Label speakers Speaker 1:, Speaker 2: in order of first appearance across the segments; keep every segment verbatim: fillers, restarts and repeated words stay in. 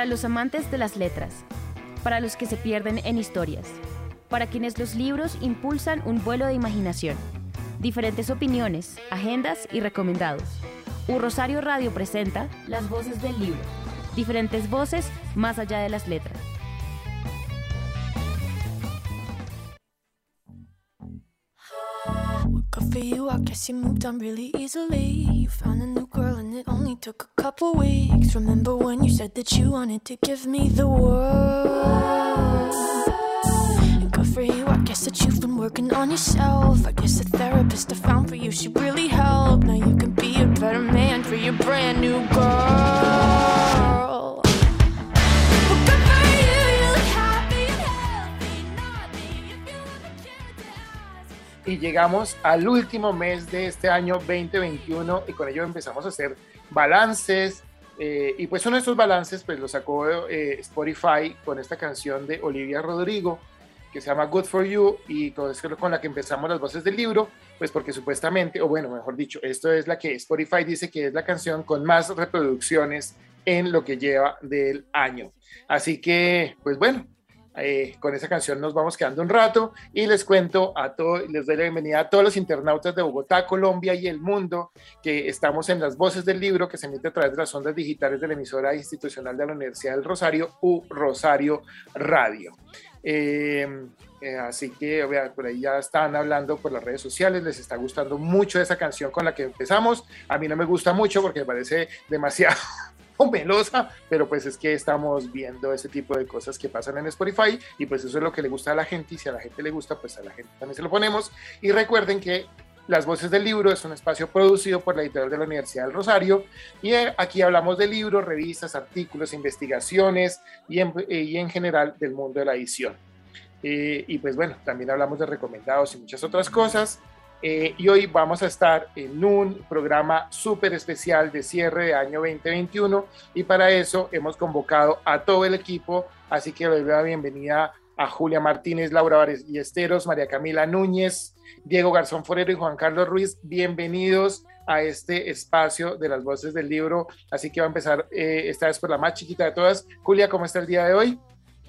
Speaker 1: Para los amantes de las letras, para los que se pierden en historias, para quienes los libros impulsan un vuelo de imaginación. Diferentes opiniones, agendas y recomendados. U Rosario Radio presenta Las Voces del Libro. Diferentes voces más allá de las letras.
Speaker 2: Good for you, I guess you moved on really easily. You found a new girl and it only took a couple weeks. Remember when you said that you wanted to give me the world? And good for you, I guess that you've been working on yourself. I guess the therapist I found for you should really help. Now you can be a better man for your brand new girl.
Speaker 3: Y llegamos al último mes de este año veinte veintiuno y con ello empezamos a hacer balances eh, y pues uno de estos balances pues lo sacó eh, Spotify con esta canción de Olivia Rodrigo que se llama Good For You y con, es con la que empezamos las voces del libro, pues porque supuestamente, o bueno, mejor dicho, esto es la que Spotify dice que es la canción con más reproducciones en lo que lleva del año. Así que, pues bueno, Eh, con esa canción nos vamos quedando un rato y les cuento a todos, les doy la bienvenida a todos los internautas de Bogotá, Colombia y el mundo que estamos en Las Voces del Libro que se emite a través de las ondas digitales de la emisora institucional de la Universidad del Rosario, U Rosario Radio. Eh, eh, así que vea, por ahí ya están hablando por las redes sociales, les está gustando mucho esa canción con la que empezamos. A mí no me gusta mucho porque me parece demasiado melosa, pero pues es que estamos viendo ese tipo de cosas que pasan en Spotify y pues eso es lo que le gusta a la gente y si a la gente le gusta pues a la gente también se lo ponemos. Y recuerden que Las Voces del Libro es un espacio producido por la editorial de la Universidad del Rosario y aquí hablamos de libros, revistas, artículos, investigaciones y en, y en general del mundo de la edición. Eh, y pues bueno, también hablamos de recomendados y muchas otras cosas. Eh, y hoy vamos a estar en un programa súper especial de cierre de año veinte veintiuno y para eso hemos convocado a todo el equipo, así que les doy la bienvenida a Julia Martínez, Laura Ballesteros, María Camila Núñez, Diego Garzón Forero y Juan Carlos Ruiz. Bienvenidos a este espacio de Las Voces del Libro, así que va a empezar eh, esta vez por la más chiquita de todas. Julia, ¿cómo está el día de hoy?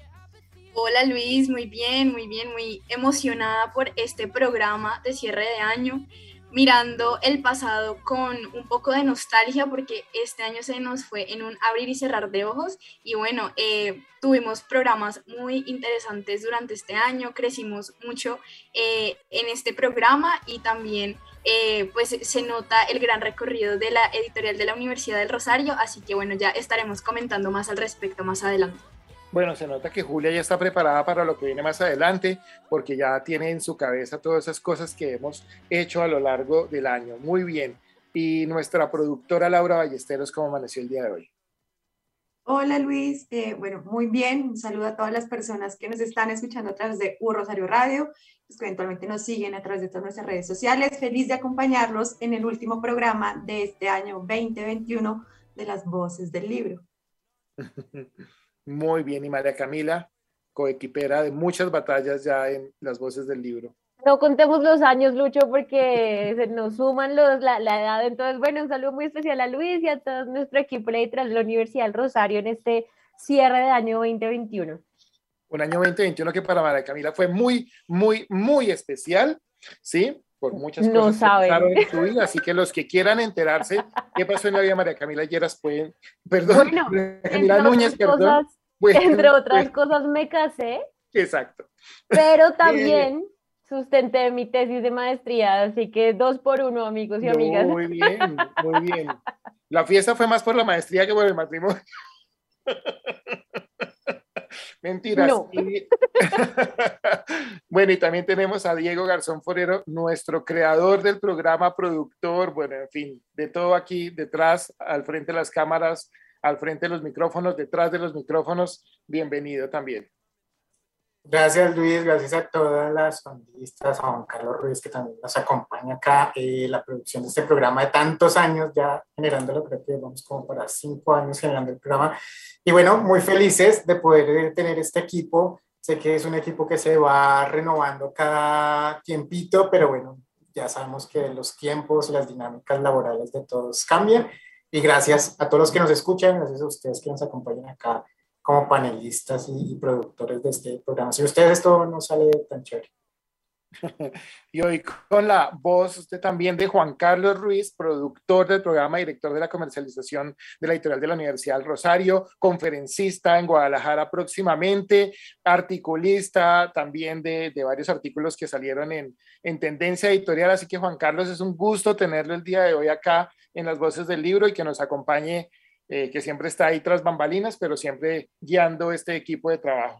Speaker 4: Hola Luis, muy bien, muy bien, muy emocionada por este programa de cierre de año, mirando el pasado con un poco de nostalgia porque este año se nos fue en un abrir y cerrar de ojos y bueno, eh, tuvimos programas muy interesantes durante este año, crecimos mucho eh, en este programa y también eh, pues se nota el gran recorrido de la editorial de la Universidad del Rosario, así que bueno, ya estaremos comentando más al respecto más adelante.
Speaker 3: Bueno, se nota que Julia ya está preparada para lo que viene más adelante, porque ya tiene en su cabeza todas esas cosas que hemos hecho a lo largo del año. Muy bien. Y nuestra productora Laura Ballesteros, ¿cómo amaneció el día de hoy?
Speaker 5: Hola Luis, eh, bueno, muy bien. Un saludo a todas las personas que nos están escuchando a través de U Rosario Radio, los que eventualmente nos siguen a través de todas nuestras redes sociales. Feliz de acompañarlos en el último programa de este año veinte veintiuno de Las Voces del Libro.
Speaker 3: Muy bien, y María Camila, coequipera de muchas batallas ya en Las Voces del Libro.
Speaker 6: No contemos los años, Lucho, porque se nos suman los, la, la edad. Entonces, bueno, un saludo muy especial a Luis y a todo nuestro equipo editorial de la Universidad del Rosario en este cierre de año veinte veintiuno.
Speaker 3: Un año veinte veintiuno que para María Camila fue muy, muy, muy especial, ¿sí? Por muchas
Speaker 6: no
Speaker 3: cosas
Speaker 6: saben.
Speaker 3: que pasaron en su vida, así que los que quieran enterarse qué pasó en la vida de María Camila Lleras pueden, perdón,
Speaker 6: bueno,
Speaker 3: María Camila Núñez, perdón.
Speaker 6: Cosas,
Speaker 3: Bueno,
Speaker 6: entre otras
Speaker 3: pues,
Speaker 6: cosas me casé.
Speaker 3: Exacto.
Speaker 6: Pero también eh, sustenté mi tesis de maestría, así que dos por uno, amigos y
Speaker 3: no,
Speaker 6: amigas.
Speaker 3: Muy bien, muy bien. La fiesta fue más por la maestría que por el matrimonio. Mentiras.
Speaker 6: No.
Speaker 3: Y... bueno, y también tenemos a Diego Garzón Forero, nuestro creador del programa, productor, bueno, en fin, de todo aquí detrás, al frente de las cámaras, al frente de los micrófonos, detrás de los micrófonos. Bienvenido también.
Speaker 7: Gracias Luis, gracias a todas las panelistas, a Juan Carlos Ruiz que también nos acompaña acá, eh, la producción de este programa de tantos años ya generándolo, creo que vamos como para cinco años generando el programa y bueno, muy felices de poder tener este equipo. Sé que es un equipo que se va renovando cada tiempito, pero bueno, ya sabemos que los tiempos, las dinámicas laborales de todos cambian y gracias a todos los que nos escuchan, gracias a ustedes que nos acompañan acá como panelistas y, y productores de este programa. Si ustedes esto no sale tan chévere.
Speaker 3: Y hoy con la voz usted también de Juan Carlos Ruiz, productor del programa, director de la comercialización de la editorial de la Universidad del Rosario, conferencista en Guadalajara próximamente, articulista también de, de varios artículos que salieron en, en Tendencia Editorial. Así que Juan Carlos, es un gusto tenerlo el día de hoy acá en Las Voces del Libro y que nos acompañe, eh, que siempre está ahí tras bambalinas, pero siempre guiando este equipo de trabajo.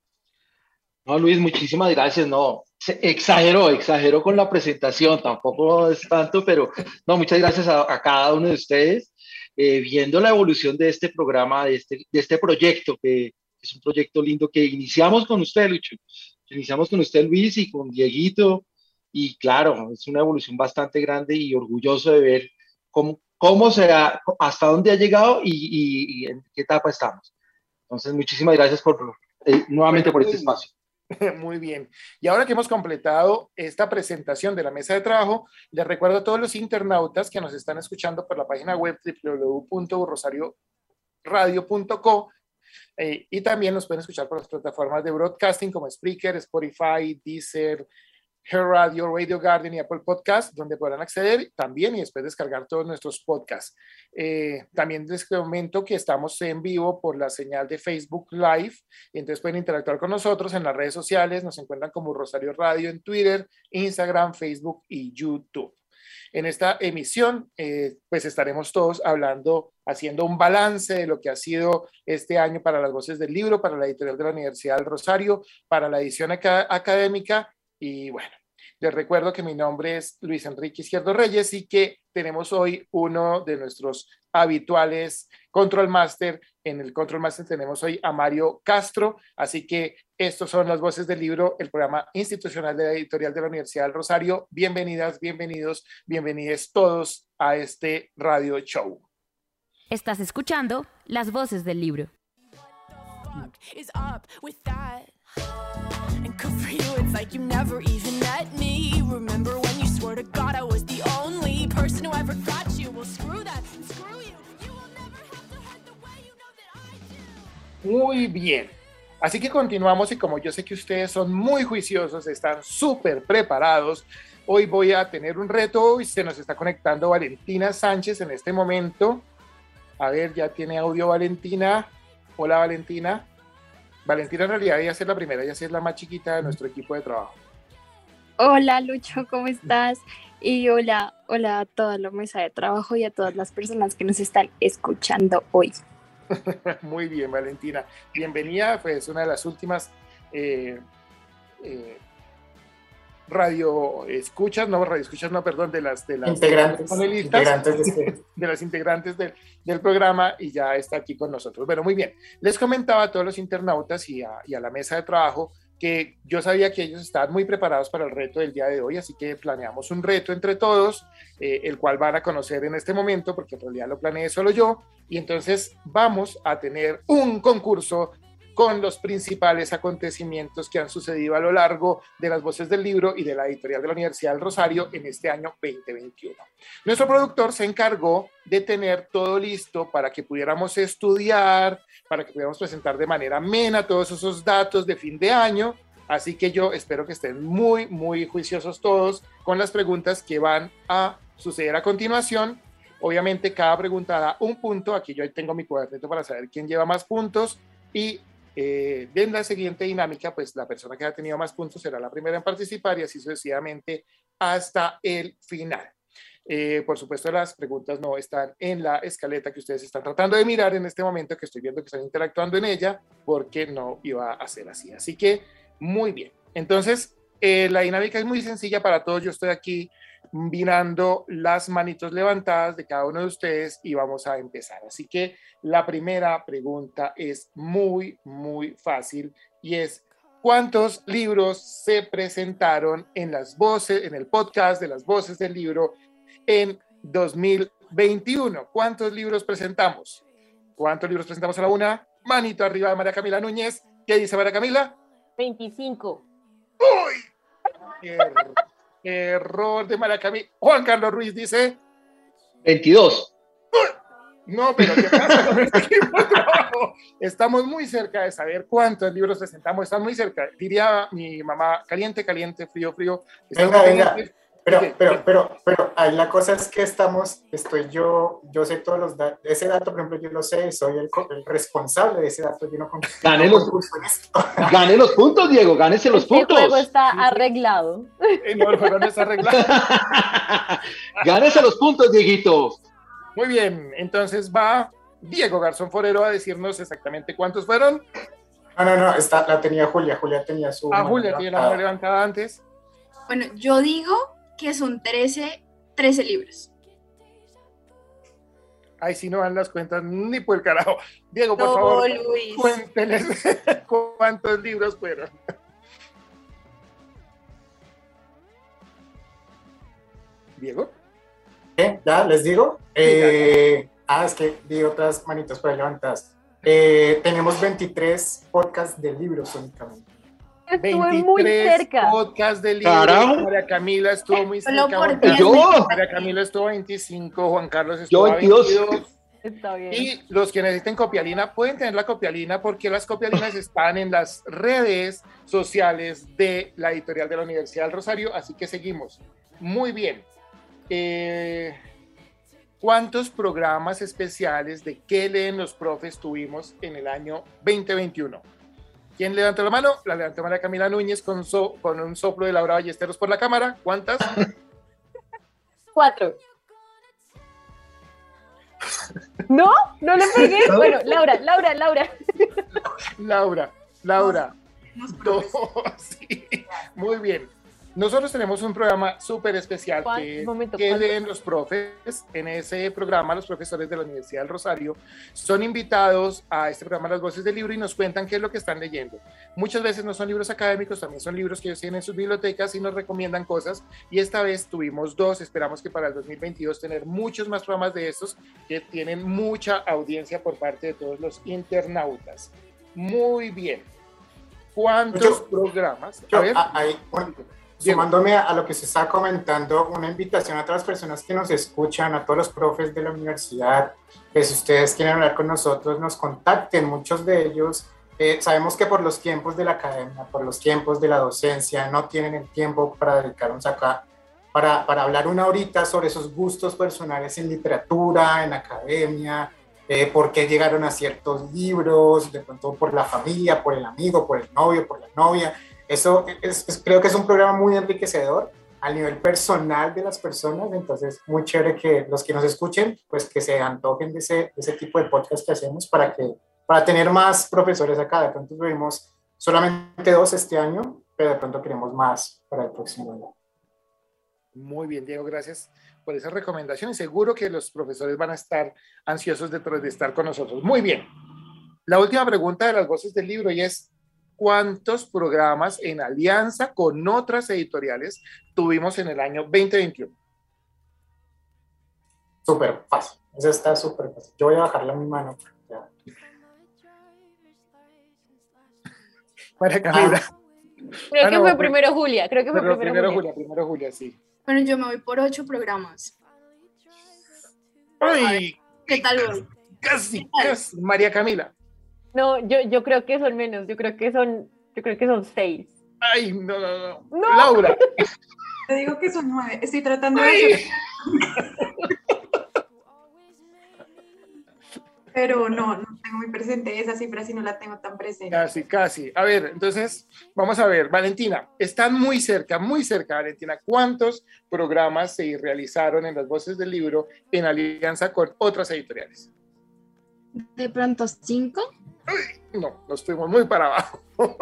Speaker 8: No, Luis, muchísimas gracias. No, exageró, exageró con la presentación, tampoco es tanto, pero no, muchas gracias a, a cada uno de ustedes, eh, viendo la evolución de este programa, de este, de este proyecto, que es un proyecto lindo que iniciamos con usted, Lucho, iniciamos con usted, Luis, y con Dieguito, y claro, es una evolución bastante grande y orgulloso de ver cómo, cómo se ha, hasta dónde ha llegado y, y, y en qué etapa estamos. Entonces, muchísimas gracias por, eh, nuevamente por este espacio.
Speaker 3: Muy bien. Y ahora que hemos completado esta presentación de la mesa de trabajo, les recuerdo a todos los internautas que nos están escuchando por la página web doble u doble u doble u punto rosario radio punto co eh, y también nos pueden escuchar por las plataformas de broadcasting como Spreaker, Spotify, Deezer, Her Radio, Radio Garden y Apple Podcast, donde podrán acceder también y después descargar todos nuestros podcasts. Eh, también les comento que estamos en vivo por la señal de Facebook Live, y entonces pueden interactuar con nosotros en las redes sociales. Nos encuentran como Rosario Radio en Twitter, Instagram, Facebook y YouTube. En esta emisión, eh, pues estaremos todos hablando, haciendo un balance de lo que ha sido este año para Las Voces del Libro, para la editorial de la Universidad del Rosario, para la edición acá, académica. Y bueno, les recuerdo que mi nombre es Luis Enrique Izquierdo Reyes y que tenemos hoy uno de nuestros habituales Control Master. En el Control Master tenemos hoy a Mario Castro, así que estos son Las Voces del Libro, el programa institucional de la editorial de la Universidad del Rosario. Bienvenidas, bienvenidos, bienvenidos todos a este radio show.
Speaker 1: Estás escuchando Las Voces del Libro.
Speaker 2: And good for you, it's like you never even met me. Remember when you swore to God I was the only person who ever got you? Well, screw that, and screw you. You will never have to hurt the way you know that I do.
Speaker 3: Muy bien. Así que continuamos y como yo sé que ustedes son muy juiciosos, están súper preparados, hoy voy a tener un reto y se nos está conectando Valentina Sánchez en este momento. A ver, ya tiene audio Valentina. Hola Valentina. Valentina en realidad ella es la primera, ella sí es la más chiquita de nuestro equipo de trabajo.
Speaker 9: Hola Lucho, ¿cómo estás? Y hola, hola a toda la mesa de trabajo y a todas las personas que nos están escuchando hoy.
Speaker 3: Muy bien, Valentina. Bienvenida, pues una de las últimas eh, eh, radio escuchas, no radio escuchas, no, perdón, de las, de las
Speaker 7: integrantes,
Speaker 3: panelistas,
Speaker 7: integrantes de,
Speaker 3: de las integrantes del, del programa y ya está aquí con nosotros. Bueno, muy bien. Les comentaba a todos los internautas y a, y a la mesa de trabajo que yo sabía que ellos estaban muy preparados para el reto del día de hoy, así que planeamos un reto entre todos, eh, el cual van a conocer en este momento, porque en realidad lo planeé solo yo, y entonces vamos a tener un concurso con los principales acontecimientos que han sucedido a lo largo de Las Voces del Libro y de la editorial de la Universidad del Rosario en este año veinte veintiuno. Nuestro productor se encargó de tener todo listo para que pudiéramos estudiar, para que pudiéramos presentar de manera amena todos esos datos de fin de año, así que yo espero que estén muy, muy juiciosos todos con las preguntas que van a suceder a continuación. Obviamente cada pregunta da un punto, aquí yo tengo mi cuadernito para saber quién lleva más puntos y Eh, en la siguiente dinámica, pues la persona que ha tenido más puntos será la primera en participar y así sucesivamente hasta el final. Eh, por supuesto, las preguntas no están en la escaleta que ustedes están tratando de mirar en este momento, que estoy viendo que están interactuando en ella, porque no iba a ser así. Así que, muy bien. Entonces, eh, la dinámica es muy sencilla para todos. Yo estoy aquí mirando las manitos levantadas de cada uno de ustedes y vamos a empezar. Así que la primera pregunta es muy, muy fácil y es: ¿cuántos libros se presentaron en las voces, en el podcast de Las Voces del Libro en dos mil veintiuno? ¿Cuántos libros presentamos? ¿Cuántos libros presentamos a la una? Manito arriba de María Camila Núñez. ¿Qué dice María Camila?
Speaker 6: veinticinco.
Speaker 3: ¡Uy! Er- error de María Camila. Juan Carlos Ruiz dice
Speaker 8: veintidós.
Speaker 3: No, pero ¿qué pasa con este equipo de trabajo? Estamos muy cerca de saber cuántos libros presentamos, estamos muy cerca. Diría mi mamá, caliente, caliente, frío, frío.
Speaker 7: Venga, venga. Pero, pero, pero, pero, ahí la cosa es que estamos, estoy yo, yo sé todos los datos, ese dato, por ejemplo, yo lo sé, soy el, el responsable de ese dato, yo no
Speaker 8: gane los, gane los puntos, Diego, gánese los puntos.
Speaker 6: El juego está arreglado.
Speaker 3: No, el juego no está arreglado.
Speaker 8: Gánese los puntos, Dieguito.
Speaker 3: Muy bien, entonces va Diego Garzón Forero a decirnos exactamente cuántos fueron.
Speaker 7: No, no, no, esta la tenía Julia, Julia tenía su...
Speaker 3: Ah, Julia tiene la mano levantada antes.
Speaker 4: Bueno, yo digo que son trece, trece libros.
Speaker 3: Ay, si no dan las cuentas ni por el carajo. Diego, por
Speaker 4: no,
Speaker 3: favor,
Speaker 4: Luis.
Speaker 3: cuénteles cuántos libros fueron. Diego.
Speaker 7: ¿Qué? ¿Ya les digo? Eh, ah, es que vi otras manitas por ahí levantadas. Eh, tenemos veintitrés podcasts de libros únicamente.
Speaker 6: Estuve muy cerca.
Speaker 3: Podcasts de libros.
Speaker 8: Carajo.
Speaker 3: María Camila estuvo muy cerca.
Speaker 4: Juan
Speaker 8: Yo.
Speaker 3: María Camila estuvo veinticinco, Juan Carlos estuvo
Speaker 8: Yo veintidós.
Speaker 3: veintidós.
Speaker 6: Está bien.
Speaker 3: Y los que necesiten copialina pueden tener la copialina porque las copialinas están en las redes sociales de la editorial de la Universidad del Rosario, así que seguimos. Muy bien. Eh, ¿Cuántos programas especiales de qué leen los profes tuvimos en el año veinte veintiuno? ¿Quién levantó la mano? La levantó María Camila Núñez con, so, con un soplo de Laura Ballesteros por la cámara. ¿Cuántas?
Speaker 6: Cuatro. ¿No? ¿No le pegué? Bueno, Laura, Laura, Laura.
Speaker 3: Laura, Laura. Dos. Sí. Muy bien. Nosotros tenemos un programa súper especial que,
Speaker 6: momento,
Speaker 3: que
Speaker 6: ¿cuánto?
Speaker 3: leen los profes. En ese programa, los profesores de la Universidad del Rosario son invitados a este programa Las Voces del Libro y nos cuentan qué es lo que están leyendo. Muchas veces no son libros académicos, también son libros que ellos tienen en sus bibliotecas y nos recomiendan cosas. Y esta vez tuvimos dos, esperamos que para el dos mil veintidós tener muchos más programas de estos que tienen mucha audiencia por parte de todos los internautas. Muy bien. ¿Cuántos
Speaker 7: Yo-
Speaker 3: programas?
Speaker 7: Yo,
Speaker 3: A ver.
Speaker 7: a- ahí, bueno, sumándome a lo que se está comentando, una invitación a todas las personas que nos escuchan, a todos los profes de la universidad, que si ustedes quieren hablar con nosotros, nos contacten. Muchos de ellos, eh, sabemos que por los tiempos de la academia, por los tiempos de la docencia, no tienen el tiempo para dedicarnos acá, para, para hablar una horita sobre esos gustos personales en literatura, en academia, eh, por qué llegaron a ciertos libros, de pronto por la familia, por el amigo, por el novio, por la novia. Eso es, es- creo que es un programa muy enriquecedor a nivel personal de las personas, entonces muy chévere que los que nos escuchen, pues que se antojen de ese, de ese tipo de podcast que hacemos para, que, para tener más profesores acá. De pronto tuvimos solamente dos este año, pero de pronto queremos más para el próximo año.
Speaker 3: Muy bien, Diego, gracias por esa recomendación y seguro que los profesores van a estar ansiosos de, de estar con nosotros. Muy bien. La última pregunta de las voces del libro y es, ¿cuántos programas en alianza con otras editoriales tuvimos en el año veinte veintiuno?
Speaker 7: Súper fácil, eso está súper fácil. Yo voy a bajarle a mi mano. Ya.
Speaker 3: María Camila.
Speaker 6: Creo
Speaker 3: Ah,
Speaker 6: que
Speaker 3: no,
Speaker 6: fue
Speaker 3: fue-
Speaker 6: primero Julia, creo que fue
Speaker 3: Pero
Speaker 6: primero,
Speaker 3: primero
Speaker 6: Julia.
Speaker 3: Julia, primero Julia, sí.
Speaker 4: Bueno, yo me voy por ocho programas.
Speaker 3: ¡Ay!
Speaker 4: ¿Qué tal voy?
Speaker 3: Casi, casi. María Camila.
Speaker 6: No, yo, yo creo que son menos, yo creo que son, yo creo que son seis.
Speaker 3: ¡Ay, no, no, no!
Speaker 6: No.
Speaker 3: Laura.
Speaker 5: Te digo que son nueve. Estoy tratando de
Speaker 3: ¡Ay!
Speaker 5: hacer, pero no, no tengo muy presente esa cifra, si no la tengo tan presente.
Speaker 3: Casi, casi. A ver, entonces, vamos a ver. Valentina, están muy cerca, muy cerca, Valentina. ¿Cuántos programas se realizaron en las voces del libro en alianza con otras editoriales?
Speaker 9: De pronto cinco.
Speaker 3: No, nos fuimos muy para abajo.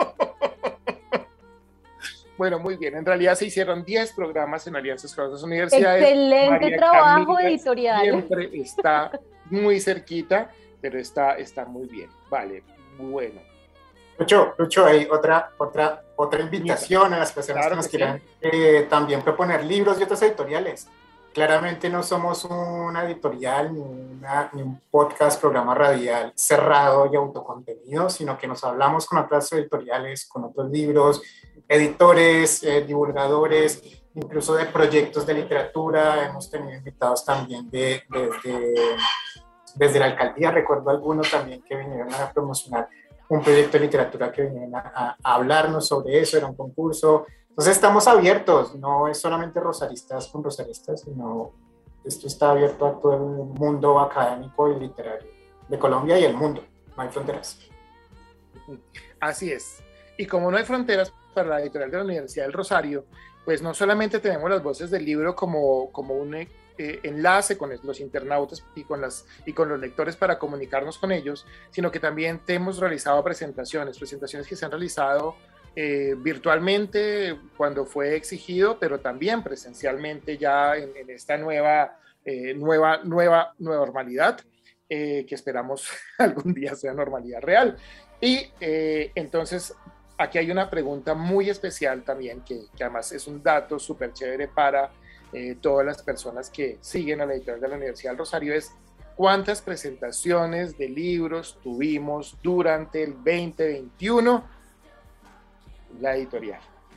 Speaker 3: Bueno, muy bien. En realidad se hicieron diez programas en alianzas con otras universidades.
Speaker 6: Excelente
Speaker 3: María
Speaker 6: trabajo
Speaker 3: Camila
Speaker 6: editorial.
Speaker 3: Siempre está muy cerquita, pero está, está muy bien. Vale, bueno.
Speaker 7: Lucho, Lucho, hay otra, otra, otra invitación a las personas
Speaker 3: Claro
Speaker 7: que nos
Speaker 3: que
Speaker 7: quieran eh, también proponer libros de otras editoriales. Claramente no somos una editorial ni, una- ni un podcast, programa radial cerrado y autocontenido, sino que nos hablamos con otras editoriales, con otros libros, editores, eh, divulgadores, incluso de proyectos de literatura. Hemos tenido invitados también de, de- de desde la alcaldía recuerdo algunos también que vinieron a promocionar un proyecto de literatura, que vinieron a, a hablarnos sobre eso, era un concurso. Entonces estamos abiertos, no es solamente rosaristas con rosaristas, sino esto está abierto a todo el mundo académico y literario de Colombia y el mundo, no hay fronteras.
Speaker 3: Así es, y como no hay fronteras para la editorial de la Universidad del Rosario, pues no solamente tenemos las voces del libro como, como un eh, enlace con los internautas y con, las, y con los lectores para comunicarnos con ellos, sino que también te hemos realizado presentaciones, presentaciones que se han realizado eh, virtualmente cuando fue exigido, pero también presencialmente ya en, en esta nueva, eh, nueva, nueva, nueva normalidad, eh, que esperamos algún día sea normalidad real. Y eh, entonces aquí hay una pregunta muy especial también, que, que además es un dato súper chévere para eh, todas las personas que siguen a la editorial de la Universidad del Rosario, es ¿cuántas presentaciones de libros tuvimos durante el veinte veintiuno la editorial?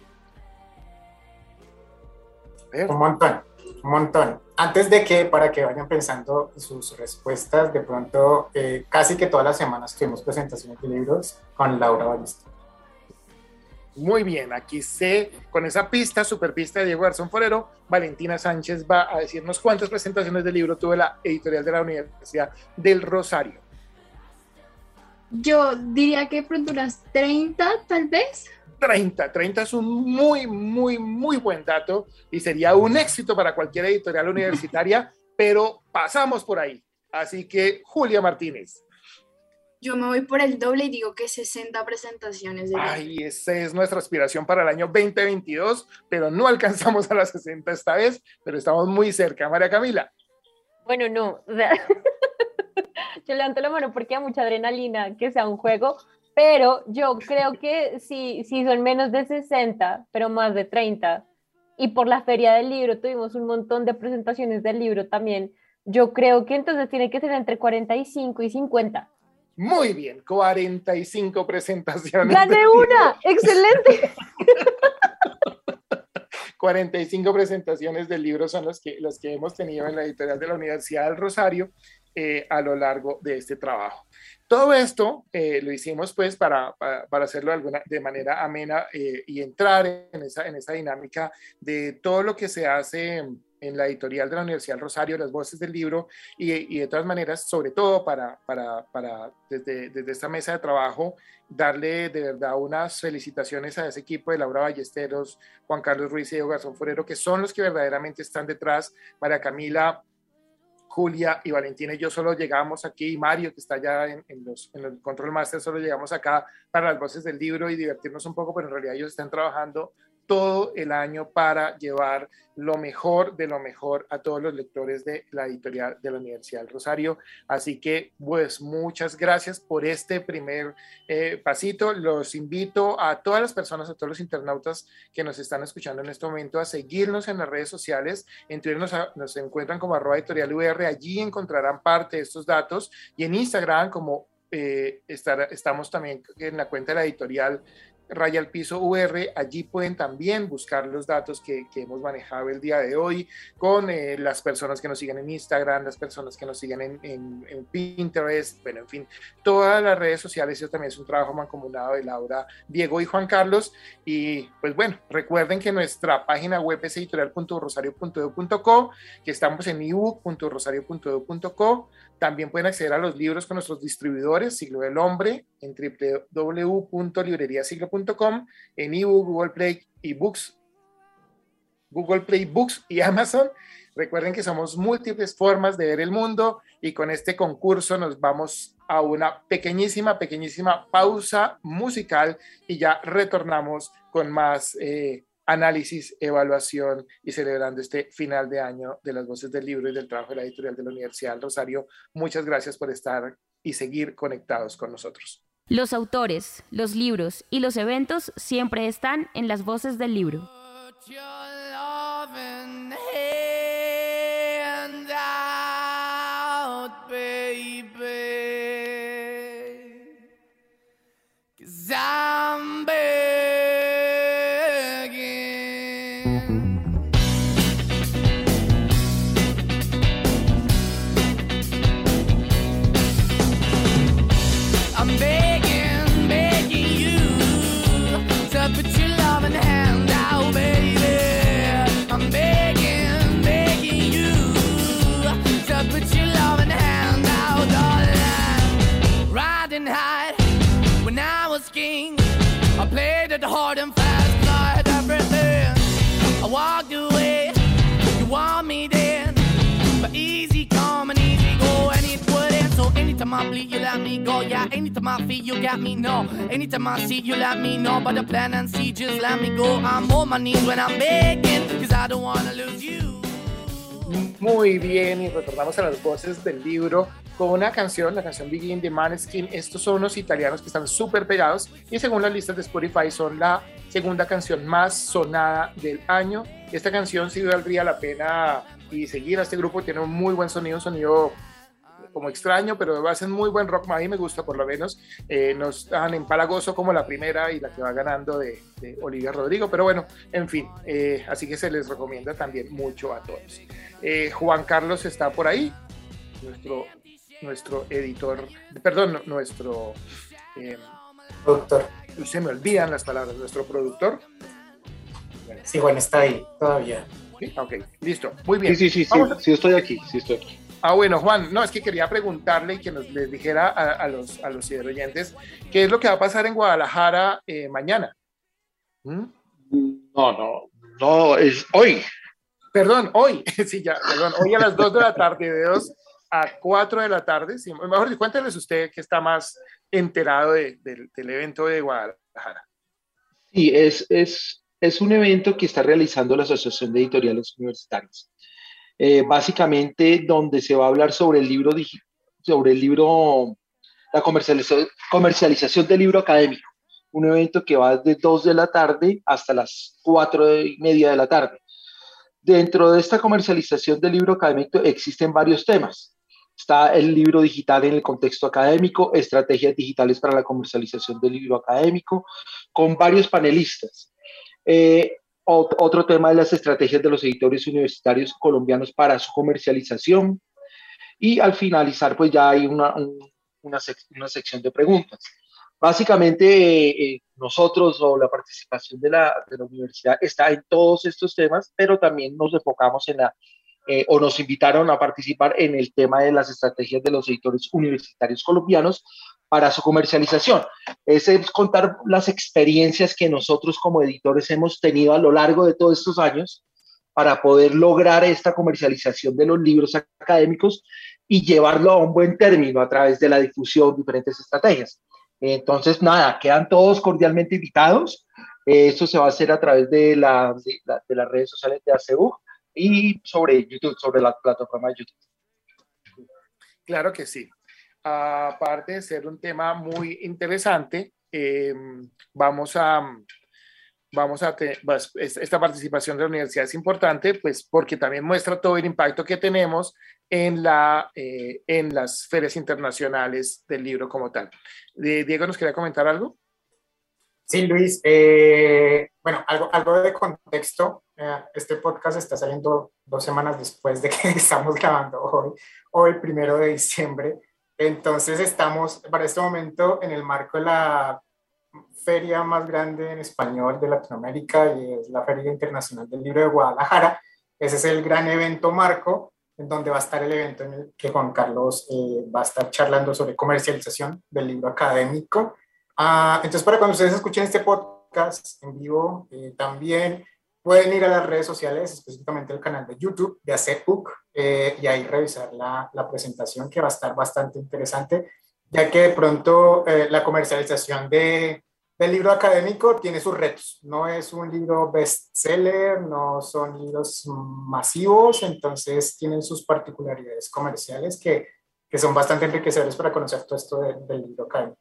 Speaker 7: Un montón, un montón. Antes de que, para que vayan pensando sus respuestas, de pronto, eh, casi que todas las semanas tuvimos presentaciones de libros con Laura Ballester.
Speaker 3: Muy bien, aquí sé, con esa pista, super pista de Diego Garzón Forero, Valentina Sánchez va a decirnos cuántas presentaciones de libro tuvo la editorial de la Universidad del Rosario.
Speaker 9: Yo diría que pronto unas treinta, tal vez.
Speaker 3: treinta, treinta es un muy, muy, muy buen dato y sería un éxito para cualquier editorial universitaria, pero pasamos por ahí. Así que, Julia Martínez.
Speaker 4: Yo me voy por el doble y digo que sesenta presentaciones de libro.
Speaker 3: Ay, esa es nuestra aspiración para el año veinte veintidós, pero no alcanzamos a las sesenta esta vez, pero estamos muy cerca. María Camila.
Speaker 6: Bueno, no, o sea, yo levanto la mano porque hay mucha adrenalina que sea un juego, pero yo creo que sí, sí son menos de sesenta, pero más de treinta, y por la feria del libro tuvimos un montón de presentaciones del libro también, yo creo que entonces tiene que ser entre cuarenta y cinco y cincuenta.
Speaker 3: Muy bien, cuarenta y cinco presentaciones.
Speaker 6: ¡Gané una! ¡Excelente!
Speaker 3: cuarenta y cinco presentaciones del libro son las que, las que hemos tenido en la editorial de la Universidad del Rosario eh, a lo largo de este trabajo. Todo esto eh, lo hicimos pues para, para, para hacerlo de, alguna, de manera amena eh, y entrar en esa, en esa dinámica de todo lo que se hace en la editorial de la Universidad del Rosario, las voces del libro, y, y de todas maneras, sobre todo para, para, para desde, desde esta mesa de trabajo, darle de verdad unas felicitaciones a ese equipo de Laura Ballesteros, Juan Carlos Ruiz y Diego Garzón Forero, que son los que verdaderamente están detrás. María Camila, Julia y Valentina y yo solo llegamos aquí, y Mario, que está allá en, en, los, en el Control Master, solo llegamos acá para las voces del libro y divertirnos un poco, pero en realidad ellos están trabajando todo el año para llevar lo mejor de lo mejor a todos los lectores de la editorial de la Universidad del Rosario. Así que, pues, muchas gracias por este primer eh, pasito. Los invito a todas las personas, a todos los internautas que nos están escuchando en este momento a seguirnos en las redes sociales. En Twitter nos, nos encuentran como arroba editorial U R, allí encontrarán parte de estos datos, y en Instagram como eh, estar, estamos también en la cuenta de la editorial Raya al Piso U R, allí pueden también buscar los datos que, que hemos manejado el día de hoy con eh, las personas que nos siguen en Instagram, las personas que nos siguen en, en, en Pinterest, bueno, en fin, todas las redes sociales. Eso también es un trabajo mancomunado de Laura, Diego y Juan Carlos. Y pues bueno, recuerden que nuestra página web es editorial punto rosario punto edu punto co, que estamos en ebook punto rosario punto edu punto co. También pueden acceder a los libros con nuestros distribuidores, Siglo del Hombre, en doble u doble u doble u punto librería siglo punto com, en ebook, Google Play y Books, Google Play Books y Amazon. Recuerden que somos múltiples formas de ver el mundo, y con este concurso nos vamos a una pequeñísima, pequeñísima pausa musical y ya retornamos con más eh, análisis, evaluación y celebrando este final de año de las voces del libro y del trabajo de la editorial de la Universidad del Rosario. Muchas gracias por estar y seguir conectados con nosotros.
Speaker 1: Los autores, los libros y los eventos siempre están en las voces del libro.
Speaker 10: the hard and fast, 'cause I had everything. I walked away, you want me then, but easy come and easy go, and it wouldn't. So anytime I bleed, you let me go. Yeah, anytime I feel, you got me, no. Anytime I see, you let me know. But the plan and see, just let me go. I'm on my knees when I'm begging, 'cause I don't wanna lose you.
Speaker 3: Muy bien, y retornamos a las voces del libro con una canción, la canción Begin de Maneskin. Estos son unos italianos que están súper pegados y según las listas de Spotify son la segunda canción más sonada del año. Esta canción sí valdría la pena y seguir a este grupo, tiene un muy buen sonido, un sonido como extraño, pero hacen muy buen rock, a mí me gusta por lo menos, eh, no es tan empalagoso como la primera y la que va ganando de, de Olivia Rodrigo, pero bueno, en fin, eh, así que se les recomienda también mucho a todos. Eh, Juan Carlos está por ahí, nuestro, nuestro editor, perdón, nuestro eh,
Speaker 7: productor.
Speaker 3: Se me olvidan las palabras, nuestro productor.
Speaker 7: Sí, Juan está ahí todavía.
Speaker 3: ¿Sí? Ok, listo, muy bien.
Speaker 8: Sí, sí, sí, sí, a... sí estoy aquí, sí estoy aquí.
Speaker 3: Ah, bueno, Juan, no, es que quería preguntarle y que nos les dijera a, a los, a los oyentes qué es lo que va a pasar en Guadalajara eh, mañana.
Speaker 8: ¿Mm? No, no, no, es hoy.
Speaker 3: Perdón, hoy, sí, ya, perdón, hoy a las dos de la tarde, de dos a cuatro de la tarde, sí, mejor cuénteles usted que está más enterado de, de, del evento de Guadalajara.
Speaker 8: Sí, es, es, es un evento que está realizando la Asociación de Editoriales Universitarias. Eh, básicamente donde se va a hablar sobre el libro, sobre el libro, la comercialización, comercialización del libro académico, un evento que va desde dos de la tarde hasta las cuatro y media de la tarde. Dentro de esta comercialización del libro académico existen varios temas. Está el libro digital en el contexto académico, estrategias digitales para la comercialización del libro académico, con varios panelistas. Eh, Otro tema de las estrategias de los editores universitarios colombianos para su comercialización. Y al finalizar, pues ya hay una, una, sec una sección de preguntas. Básicamente, eh, nosotros o la participación de la, de la universidad está en todos estos temas, pero también nos enfocamos en la, eh, o nos invitaron a participar en el tema de las estrategias de los editores universitarios colombianos para su comercialización. Es, es contar las experiencias que nosotros como editores hemos tenido a lo largo de todos estos años para poder lograr esta comercialización de los libros académicos y llevarlo a un buen término a través de la difusión, diferentes estrategias. Entonces, nada, quedan todos cordialmente invitados. Esto se va a hacer a través de, la, de, la, de las redes sociales de A C U y sobre YouTube, sobre la plataforma de YouTube.
Speaker 3: Claro que sí. Aparte de ser un tema muy interesante, eh, vamos a, vamos a tener, esta participación de la universidad es importante, pues porque también muestra todo el impacto que tenemos en, la, eh, en las ferias internacionales del libro como tal. Diego, ¿nos quería comentar algo?
Speaker 7: Sí, Luis. Eh, bueno, algo, algo de contexto. Eh, este podcast está saliendo dos semanas después de que estamos grabando hoy, hoy, primero de diciembre. Entonces estamos para este momento en el marco de la feria más grande en español de Latinoamérica y es la Feria Internacional del Libro de Guadalajara. Ese es el gran evento marco en donde va a estar el evento en el que Juan Carlos eh, va a estar charlando sobre comercialización del libro académico. Ah, entonces para cuando ustedes escuchen este podcast en vivo, eh, también pueden ir a las redes sociales, específicamente el canal de YouTube de A C U C, eh, y ahí revisar la, la presentación que va a estar bastante interesante, ya que de pronto eh, la comercialización de, del libro académico tiene sus retos. No es un libro bestseller, no son libros masivos, entonces tienen sus particularidades comerciales que, que son bastante enriquecedores para conocer todo esto de, del libro académico.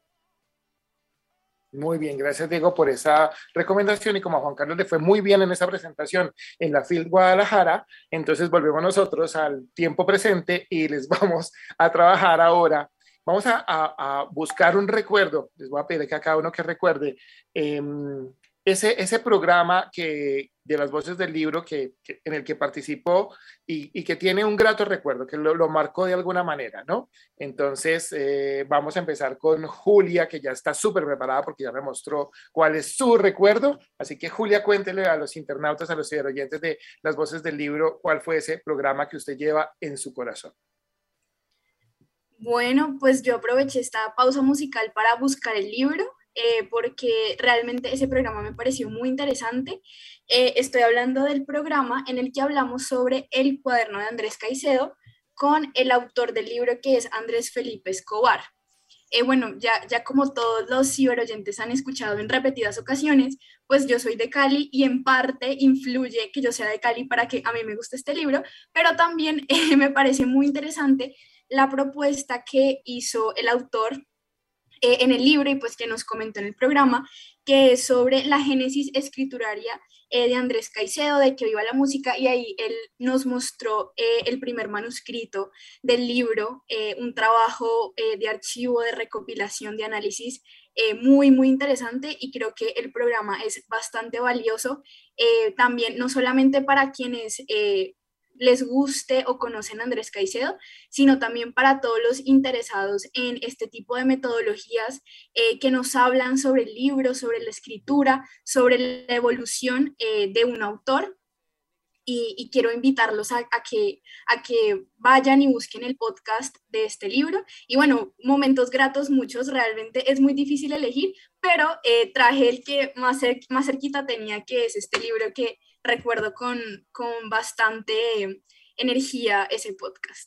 Speaker 3: Muy bien, gracias Diego por esa recomendación y como a Juan Carlos le fue muy bien en esa presentación en la Field Guadalajara, entonces volvemos nosotros al tiempo presente y les vamos a trabajar ahora. Vamos a, a, a buscar un recuerdo, les voy a pedir que a cada uno que recuerde eh, ese, ese programa que, de las voces del libro que, que, en el que participó y, y que tiene un grato recuerdo, que lo, lo marcó de alguna manera, ¿no? Entonces, eh, vamos a empezar con Julia, que ya está súper preparada porque ya me mostró cuál es su recuerdo. Así que, Julia, cuéntele a los internautas, a los oyentes de las voces del libro, cuál fue ese programa que usted lleva en su corazón.
Speaker 4: Bueno, pues yo aproveché esta pausa musical para buscar el libro eh, porque realmente ese programa me pareció muy interesante. Eh, estoy hablando del programa en el que hablamos sobre el cuaderno de Andrés Caicedo con el autor del libro, que es Andrés Felipe Escobar. Eh, bueno, ya, ya como todos los ciberoyentes han escuchado en repetidas ocasiones, pues yo soy de Cali y en parte influye que yo sea de Cali para que a mí me guste este libro, pero también eh, me parece muy interesante la propuesta que hizo el autor eh, en el libro y pues que nos comentó en el programa, que es sobre la génesis escrituraria eh, de Andrés Caicedo, de Que viva la música, y ahí él nos mostró eh, el primer manuscrito del libro, eh, un trabajo eh, de archivo, de recopilación, de análisis eh, muy, muy interesante, y creo que el programa es bastante valioso, eh, también no solamente para quienes eh, les guste o conocen a Andrés Caicedo, sino también para todos los interesados en este tipo de metodologías eh, que nos hablan sobre el libro, sobre la escritura, sobre la evolución eh, de un autor. Y, y quiero invitarlos a, a, que, a que vayan y busquen el podcast de este libro. Y bueno, momentos gratos, muchos, realmente es muy difícil elegir, pero eh, traje el que más, cer más cerquita tenía, que es este libro que recuerdo con, con bastante eh, energía ese podcast.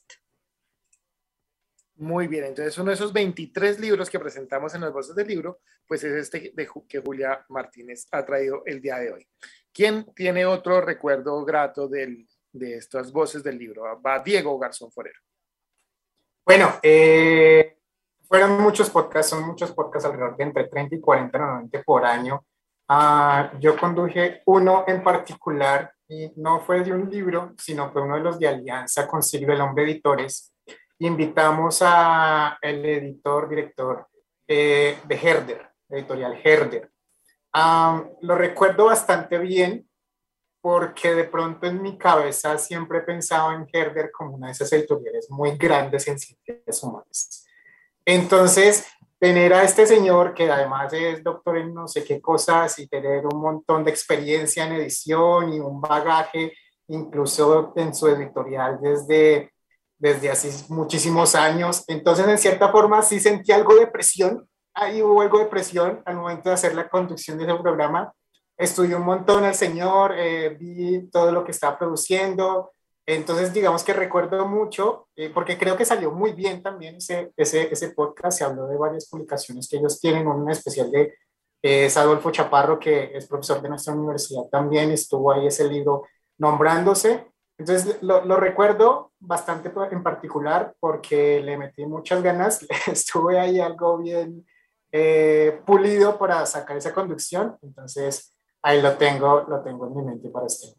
Speaker 3: Muy bien, entonces uno de esos veintitrés libros que presentamos en las voces del libro, pues es este de, que Julia Martínez ha traído el día de hoy. ¿Quién tiene otro recuerdo grato del, de estas voces del libro? Va Diego Garzón Forero.
Speaker 7: Bueno, eh, fueron muchos podcasts, son muchos podcasts, alrededor de entre treinta y cuarenta normalmente por año. Uh, yo conduje uno en particular, y no fue de un libro, sino fue uno de los de alianza con Silvio el Hombre Editores. Invitamos al editor, director eh, de Herder, editorial Herder. Um, lo recuerdo bastante bien porque de pronto en mi cabeza siempre he pensado en Herder como una de esas editoriales muy grandes en ciencias humanas. Entonces, tener a este señor que además es doctor en no sé qué cosas y tener un montón de experiencia en edición y un bagaje, incluso en su editorial desde, desde hace muchísimos años. Entonces, en cierta forma, sí sentí algo de presión. Ahí hubo algo de presión al momento de hacer la conducción de ese programa. Estudié un montón al señor, eh, vi todo lo que estaba produciendo. Entonces, digamos que recuerdo mucho, eh, porque creo que salió muy bien también ese, ese, ese podcast. Se habló de varias publicaciones que ellos tienen, una especial de eh, es Adolfo Chaparro, que es profesor de nuestra universidad también, estuvo ahí ese libro nombrándose. Entonces, lo, lo recuerdo bastante en particular porque le metí muchas ganas, estuve ahí algo bien eh, pulido para sacar esa conducción. Entonces, ahí lo tengo, lo tengo en mi mente para este.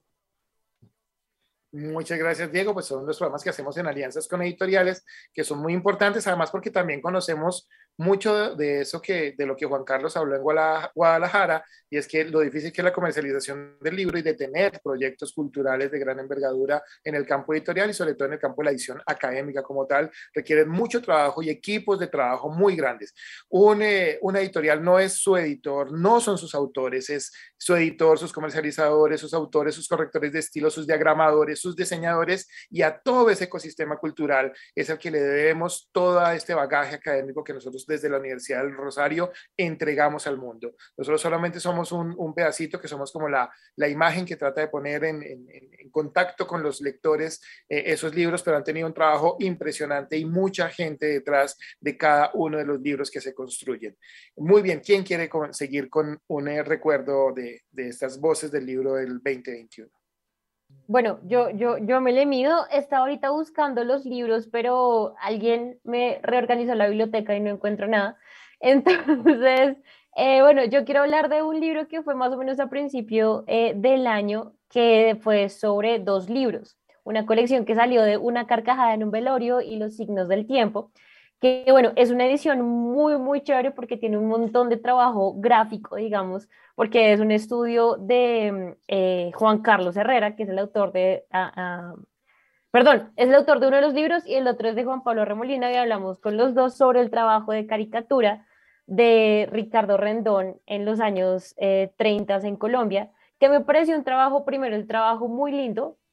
Speaker 3: Muchas gracias, Diego. Pues son los programas que hacemos en alianzas con editoriales que son muy importantes, además porque también conocemos mucho de eso que, de lo que Juan Carlos habló en Guadalajara, y es que lo difícil que es la comercialización del libro y de tener proyectos culturales de gran envergadura en el campo editorial y sobre todo en el campo de la edición académica como tal, requieren mucho trabajo y equipos de trabajo muy grandes. Un, eh, una editorial no es su editor, no son sus autores, es su editor, sus comercializadores, sus autores, sus correctores de estilo, sus diagramadores, sus diseñadores, y a todo ese ecosistema cultural es al que le debemos todo este bagaje académico que nosotros desde la Universidad del Rosario entregamos al mundo. Nosotros solamente somos un, un pedacito, que somos como la, la imagen que trata de poner en, en, en contacto con los lectores eh, esos libros, pero han tenido un trabajo impresionante y mucha gente detrás de cada uno de los libros que se construyen. Muy bien, ¿quién quiere con, seguir con un eh, recuerdo de, de estas voces del libro del veinte veintiuno?
Speaker 6: Bueno, yo, yo, yo me le mido, estaba ahorita buscando los libros, pero alguien me reorganizó la biblioteca y no encuentro nada. Entonces, eh, bueno, yo quiero hablar de un libro que fue más o menos a principio eh, del año, que fue sobre dos libros, una colección que salió de Una carcajada en un velorio y Los signos del tiempo, que bueno, es una edición muy, muy chévere porque tiene un montón de trabajo gráfico, digamos, porque es un estudio de eh, Juan Carlos Herrera, que es el autor de, uh, uh, perdón, es el autor de uno de los libros, y el otro es de Juan Pablo Remolina, y hablamos con los dos sobre el trabajo de caricatura de Ricardo Rendón en los años eh, treinta en Colombia, que me pareció un trabajo, primero el trabajo muy lindo,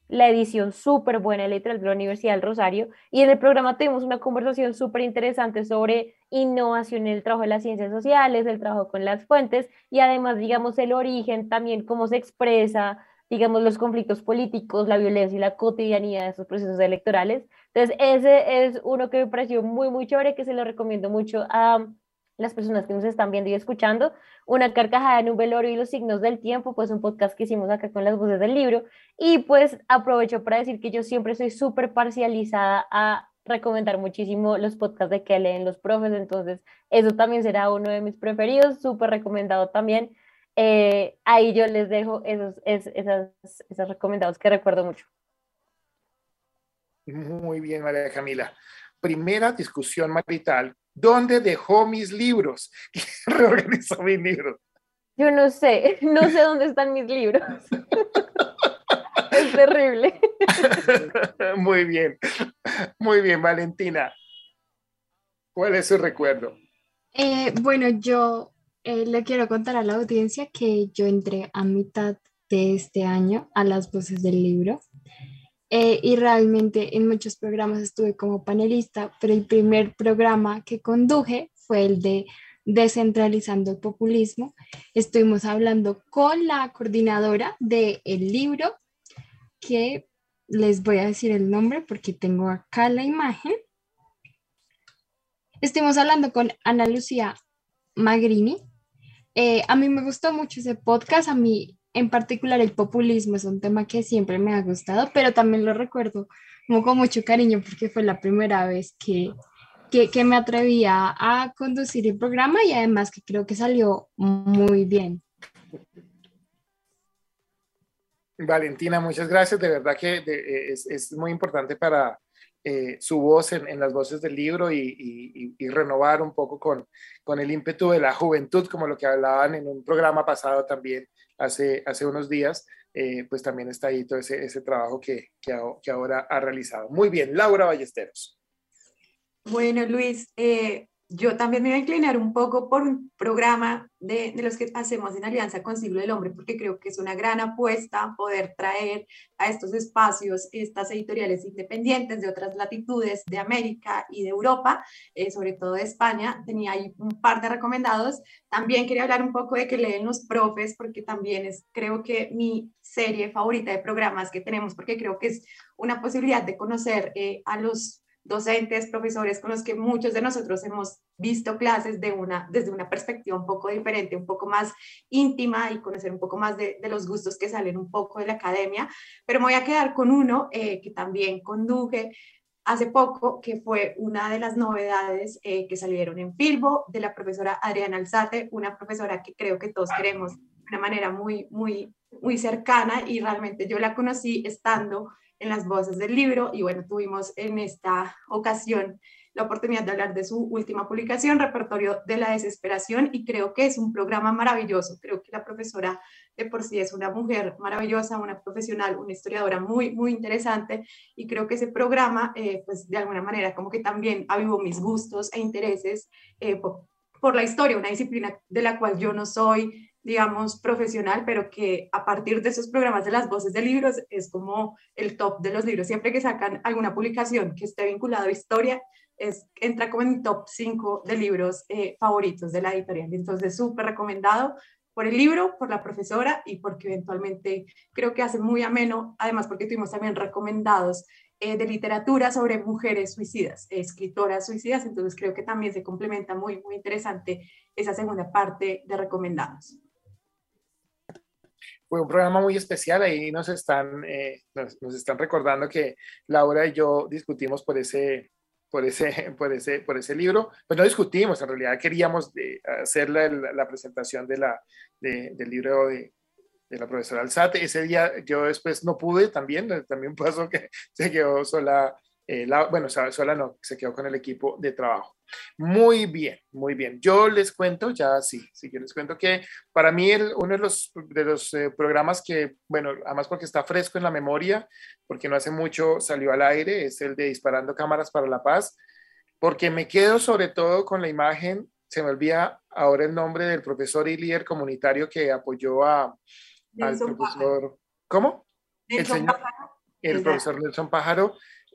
Speaker 6: la edición súper buena de Letras de la Universidad del Rosario, y en el programa tuvimos una conversación súper interesante sobre innovación en el trabajo de las ciencias sociales, el trabajo con las fuentes, y además, digamos, el origen también, cómo se expresa, digamos, los conflictos políticos, la violencia y la cotidianidad de estos procesos electorales. Entonces, ese es uno que me pareció muy, muy chévere, que se lo recomiendo mucho a las personas que nos están viendo y escuchando. Una carcajada en un velorio y los signos del tiempo, pues un podcast que hicimos acá con las voces del libro. Y pues aprovecho para decir que yo siempre soy súper parcializada a recomendar muchísimo los podcasts de que leen los profes, entonces eso también será uno de mis preferidos, súper recomendado también. Eh, ahí yo les dejo esos, es, esas, esos recomendados que recuerdo mucho.
Speaker 3: Muy bien, María Camila. Primera discusión marital. ¿Dónde dejó mis libros? ¿Quién reorganizó mis libros?
Speaker 6: Yo no sé, no sé dónde están mis libros. Es terrible.
Speaker 3: Muy bien, muy bien, Valentina. ¿Cuál es su recuerdo?
Speaker 9: Eh, bueno, yo eh, le quiero contar a la audiencia que yo entré a mitad de este año a las voces del libro. Eh, y realmente en muchos programas estuve como panelista, pero el primer programa que conduje fue el de Descentralizando el Populismo. Estuvimos hablando con la coordinadora del libro, que les voy a decir el nombre porque tengo acá la imagen. Estuvimos hablando con Ana Lucía Magrini. Eh, a mí me gustó mucho ese podcast, a mí en particular el populismo es un tema que siempre me ha gustado, pero también lo recuerdo como con mucho cariño porque fue la primera vez que, que, que me atrevía a conducir el programa y además que creo que salió muy bien.
Speaker 3: Valentina, muchas gracias. De verdad que de, es, es muy importante para eh, su voz en, en las voces del libro y, y, y renovar un poco con, con el ímpetu de la juventud, como lo que hablaban en un programa pasado también hace, hace unos días. Eh, pues también está ahí todo ese, ese trabajo que, que, que ahora ha realizado. Muy bien, Laura Ballesteros.
Speaker 5: Bueno, Luis, eh, yo también me voy a inclinar un poco por un programa de, de los que hacemos en alianza con Siglo del Hombre, porque creo que es una gran apuesta poder traer a estos espacios estas editoriales independientes de otras latitudes de América y de Europa, eh, sobre todo de España. Tenía ahí un par de recomendados. También quería hablar un poco de que leen los profes, porque también es, creo que, mi serie favorita de programas que tenemos, porque creo que es una posibilidad de conocer eh, a los docentes, profesores con los que muchos de nosotros hemos visto clases de una, desde una perspectiva un poco diferente, un poco más íntima y conocer un poco más de, de los gustos que salen un poco de la academia. Pero me voy a quedar con uno eh, que también conduje hace poco, que fue una de las novedades eh, que salieron en Filbo, de la profesora Adriana Alzate, una profesora que creo que todos queremos de una manera muy, muy, muy cercana, y realmente yo la conocí estando en las voces del libro, y bueno, tuvimos en esta ocasión la oportunidad de hablar de su última publicación, Repertorio de la Desesperación, y creo que es un programa maravilloso. Creo que la profesora de por sí es una mujer maravillosa, una profesional, una historiadora muy, muy interesante, y creo que ese programa, eh, pues de alguna manera como que también avivó mis gustos e intereses eh, por, por la historia, una disciplina de la cual yo no soy, digamos, profesional, pero que a partir de esos programas de las voces de libros es como el top de los libros. Siempre que sacan alguna publicación que esté vinculada a historia, es, entra como en mi top cinco de libros eh, favoritos de la editorial. Entonces, súper recomendado por el libro, por la profesora, y porque eventualmente creo que hace muy ameno, además porque tuvimos también recomendados eh, de literatura sobre mujeres suicidas, escritoras suicidas. Entonces creo que también se complementa muy, muy interesante esa segunda parte de recomendados.
Speaker 3: Fue un programa muy especial. Ahí nos están, eh, nos, nos están recordando que Laura y yo discutimos por ese, por ese, por ese, por ese libro. Pues no discutimos, en realidad queríamos de, hacer la, la, la presentación de la, de, del libro de, de la profesora Alzate. Ese día yo después no pude también, también pasó que se quedó sola, eh, la, bueno, sola no, se quedó con el equipo de trabajo. Muy bien, muy bien. Yo les cuento, ya sí, sí que les cuento que para mí el, uno de los, de los eh, programas que, bueno, además porque está fresco en la memoria, porque no hace mucho salió al aire, es el de Disparando Cámaras para la Paz, porque me quedo sobre todo con la imagen, se me olvida ahora el nombre del profesor y líder comunitario que apoyó a, al profesor, ¿cómo? El señor, el profesor Nelson Pájaro,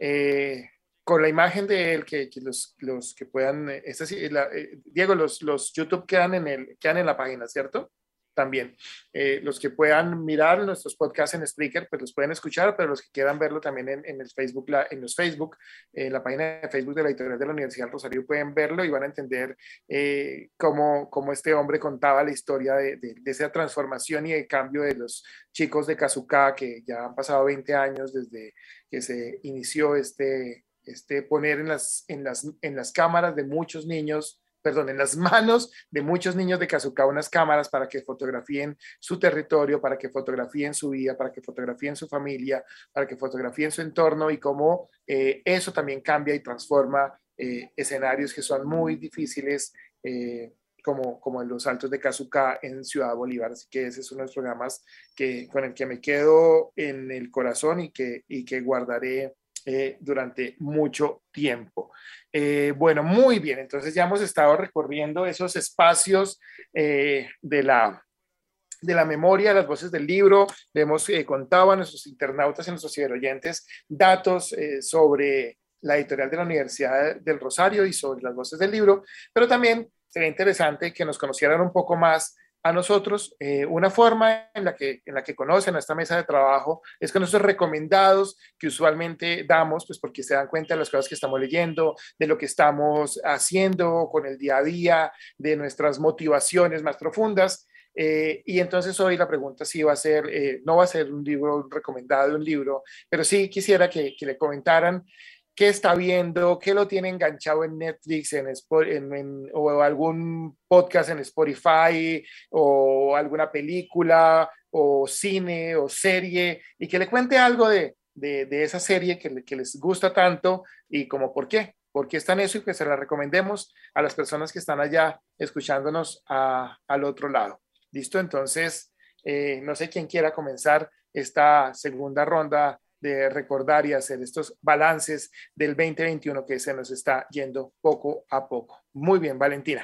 Speaker 3: eh, con la imagen de él, que, que los, los que puedan, esta, la, eh, Diego, los, los YouTube quedan en, el, quedan en la página, ¿cierto? También. Eh, los que puedan mirar nuestros podcasts en Spreaker, pues los pueden escuchar, pero los que quieran verlo también en, en el Facebook, la, en los Facebook, en eh, la página de Facebook de la editorial de la Universidad del Rosario, pueden verlo y van a entender eh, cómo, cómo este hombre contaba la historia de, de, de esa transformación y el cambio de los chicos de Kazuka, que ya han pasado veinte años desde que se inició este, este poner en las, en, las, en las cámaras de muchos niños, perdón, en las manos de muchos niños de Kazuka unas cámaras para que fotografíen su territorio, para que fotografíen su vida, para que fotografíen su familia, para que fotografíen su entorno y cómo eh, eso también cambia y transforma eh, escenarios que son muy difíciles eh, como, como en los Altos de Kazuka en Ciudad Bolívar. Así que ese es uno de los programas que, con el que me quedo en el corazón y que, y que guardaré Eh, durante mucho tiempo. Eh, bueno, muy bien, entonces ya hemos estado recorriendo esos espacios eh, de, la, de la memoria, las voces del libro. Le hemos eh, contado a nuestros internautas y a nuestros ciberoyentes datos eh, sobre la editorial de la Universidad del Rosario y sobre las voces del libro, pero también sería interesante que nos conocieran un poco más a nosotros. Eh, una forma en la, que, en la que conocen a esta mesa de trabajo es con nuestros recomendados que usualmente damos, pues porque se dan cuenta de las cosas que estamos leyendo, de lo que estamos haciendo con el día a día, de nuestras motivaciones más profundas. Eh, y entonces hoy la pregunta sí va a ser, eh, no va a ser un libro recomendado de un libro, pero sí quisiera que, que le comentaran qué está viendo, qué lo tiene enganchado en Netflix en, en, en, o algún podcast en Spotify o alguna película o cine o serie, y que le cuente algo de, de, de esa serie que, que les gusta tanto y como por qué, por qué está en eso, y que se la recomendemos a las personas que están allá escuchándonos a, al otro lado. ¿Listo? Entonces, eh, no sé quién quiera comenzar esta segunda ronda de recordar y hacer estos balances del veinte veintiuno que se nos está yendo poco a poco. Muy bien, Valentina.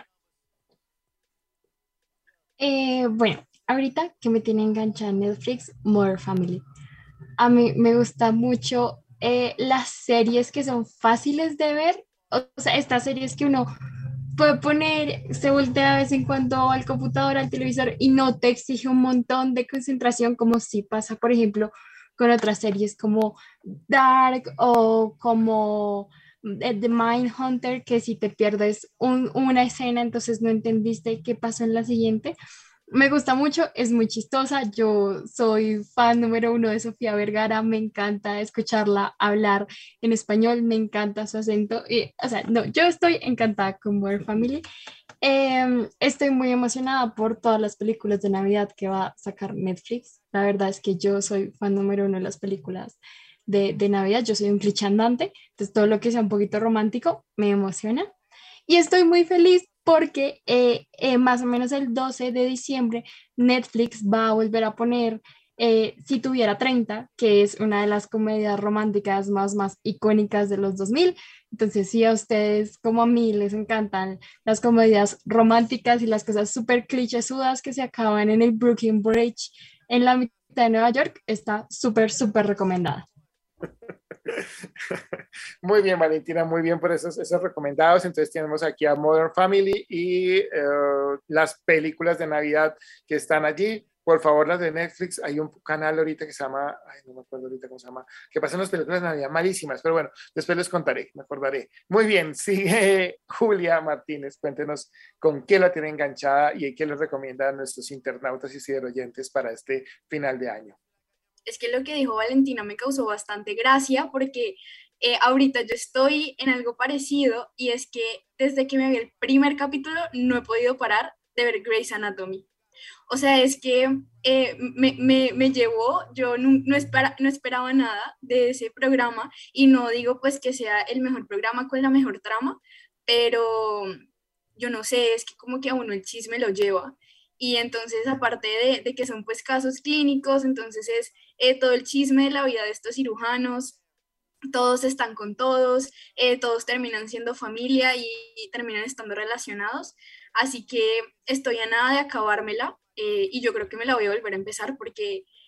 Speaker 9: Eh, bueno, ahorita que me tiene enganchada en Netflix, Modern Family. A mí me gusta mucho eh, las series que son fáciles de ver, o sea, estas series que uno puede poner, se voltea de vez en cuando al computador, al televisor y no te exige un montón de concentración, como si pasa, por ejemplo, con otras series como Dark o como The Mindhunter, que si te pierdes un, una escena, entonces no entendiste qué pasó en la siguiente. Me gusta mucho, es muy chistosa. Yo soy fan número uno de Sofía Vergara, me encanta escucharla hablar en español, me encanta su acento. Y, o sea, no, yo estoy encantada con Modern Family. Eh, estoy muy emocionada por todas las películas de Navidad que va a sacar Netflix. La verdad es que yo soy fan número uno de las películas de, de Navidad. Yo soy un cliché andante, entonces todo lo que sea un poquito romántico me emociona. Y estoy muy feliz porque eh, eh, más o menos el doce de diciembre Netflix va a volver a poner eh, Si tuviera treinta, que es una de las comedias románticas más, más icónicas de los dos mil. Entonces, si a ustedes como a mí les encantan las comedias románticas y las cosas súper clichésudas que se acaban en el Brooklyn Bridge en la mitad de Nueva York, está súper, súper recomendada.
Speaker 3: Muy bien, Valentina, muy bien por esos, esos recomendados. Entonces tenemos aquí a Modern Family y uh, las películas de Navidad que están allí. Por favor, las de Netflix, hay un canal ahorita que se llama, ay, no me acuerdo ahorita cómo se llama, que pasan las películas de Navidad malísimas, pero bueno, después les contaré, me acordaré. Muy bien, sigue Julia Martínez, cuéntenos con qué la tiene enganchada y qué les recomienda a nuestros internautas y ciberoyentes para este final de año.
Speaker 4: Es que lo que dijo Valentina me causó bastante gracia porque eh, ahorita yo estoy en algo parecido, y es que desde que me vi el primer capítulo no he podido parar de ver Grey's Anatomy. O sea, es que eh, me, me, me llevó, yo no, no, espera, no esperaba nada de ese programa, y no digo pues que sea el mejor programa con la mejor trama, pero yo no sé, es que como que a uno el chisme lo lleva. Y entonces, aparte de, de que son pues casos clínicos, entonces es eh, todo el chisme de la vida de estos cirujanos, todos están con todos, eh, todos terminan siendo familia y, y terminan estando relacionados. Así que estoy a nada de acabármela, eh, y yo creo que me la voy a volver a empezar porque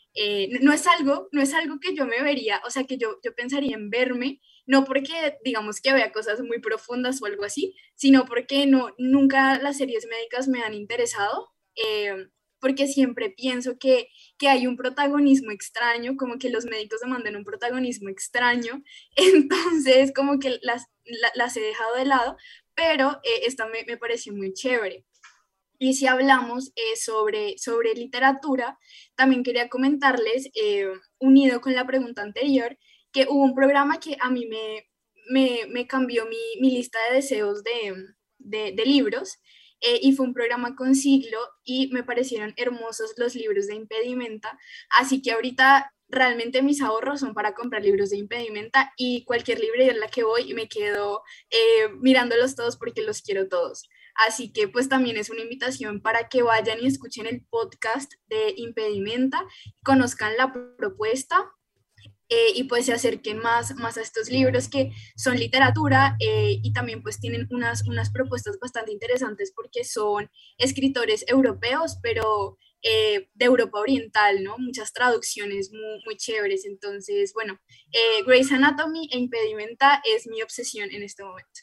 Speaker 4: Eh, no es algo, no es algo que yo me vería, o sea, que yo, yo pensaría en verme, no porque digamos que vea cosas muy profundas o algo así, sino porque no, nunca las series médicas me han interesado, eh, porque siempre pienso que, que hay un protagonismo extraño, como que los médicos demandan un protagonismo extraño, entonces como que las, la- las he dejado de lado, pero eh, esta me, me pareció muy chévere. Y si hablamos eh, sobre, sobre literatura, también quería comentarles, eh, unido con la pregunta anterior, que hubo un programa que a mí me, me, me cambió mi, mi lista de deseos de, de, de libros, eh, y fue un programa con siglo y me parecieron hermosos los libros de Impedimenta, así que ahorita realmente mis ahorros son para comprar libros de Impedimenta y cualquier librería en la que voy me quedo eh, mirándolos todos porque los quiero todos. Así que pues también es una invitación para que vayan y escuchen el podcast de Impedimenta, conozcan la propuesta, eh, y pues se acerquen más, más a estos libros que son literatura, eh, y también pues tienen unas, unas propuestas bastante interesantes porque son escritores europeos, pero eh, de Europa Oriental, ¿no? Muchas traducciones muy, muy chéveres. Entonces, bueno, eh, Grey's Anatomy e Impedimenta es mi obsesión en este momento.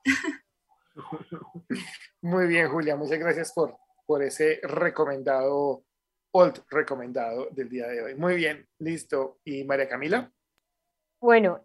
Speaker 3: Muy bien, Julia, muchas gracias por, por ese recomendado, old recomendado del día de hoy. Muy bien, listo. ¿Y María Camila?
Speaker 6: Bueno,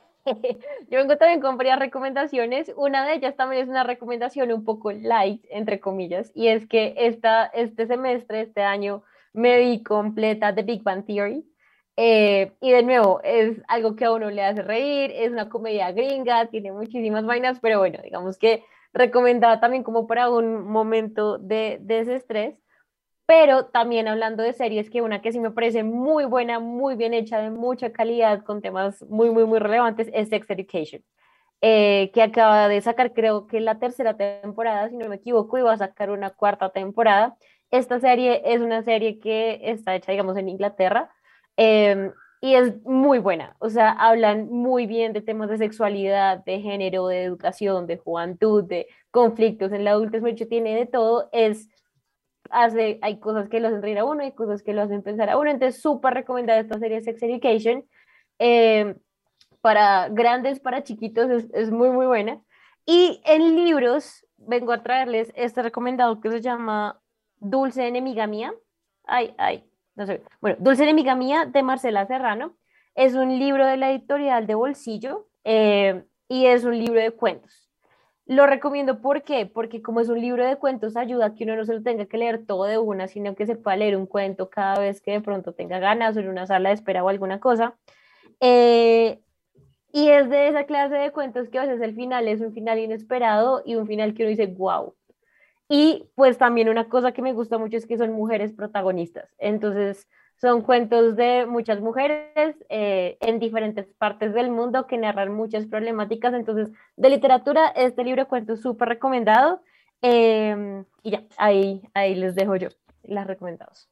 Speaker 6: yo vengo también con varias recomendaciones. Una de ellas también es una recomendación un poco light, entre comillas, y es que esta, este semestre, este año, me vi completa The Big Bang Theory. Eh, y de nuevo, es algo que a uno le hace reír, es una comedia gringa, tiene muchísimas vainas, pero bueno, digamos que recomendada también como para un momento de, de desestrés. Pero también hablando de series, que una que sí me parece muy buena, muy bien hecha, de mucha calidad, con temas muy, muy, muy relevantes, es Sex Education, eh, que acaba de sacar, creo que la tercera temporada, si no me equivoco, y va a sacar una cuarta temporada. Esta serie es una serie que está hecha, digamos, en Inglaterra, eh, y es muy buena. O sea, hablan muy bien de temas de sexualidad, de género, de educación, de juventud, de conflictos en la adultez, mucho tiene de todo. Es hace, hay cosas que lo hacen reír a uno, hay cosas que lo hacen pensar a uno, entonces súper recomendada esta serie Sex Education, eh, para grandes, para chiquitos, es, es muy muy buena. Y en libros vengo a traerles este recomendado que se llama Dulce Enemiga Mía, ay, ay, no sé, bueno, Dulce Enemiga Mía, de Marcela Serrano. Es un libro de la editorial de Bolsillo, eh, y es un libro de cuentos. Lo recomiendo, ¿por qué? Porque como es un libro de cuentos, ayuda a que uno no se lo tenga que leer todo de una, sino que se pueda leer un cuento cada vez que de pronto tenga ganas, o en una sala de espera o alguna cosa. Eh, y es de esa clase de cuentos que a veces el final es un final inesperado y un final que uno dice, wow. Y pues también una cosa que me gusta mucho es que son mujeres protagonistas. Entonces son cuentos de muchas mujeres, eh, en diferentes partes del mundo, que narran muchas problemáticas. Entonces, de literatura, este libro de cuentos súper recomendado. Eh, y ya, ahí, ahí les dejo yo las recomendados.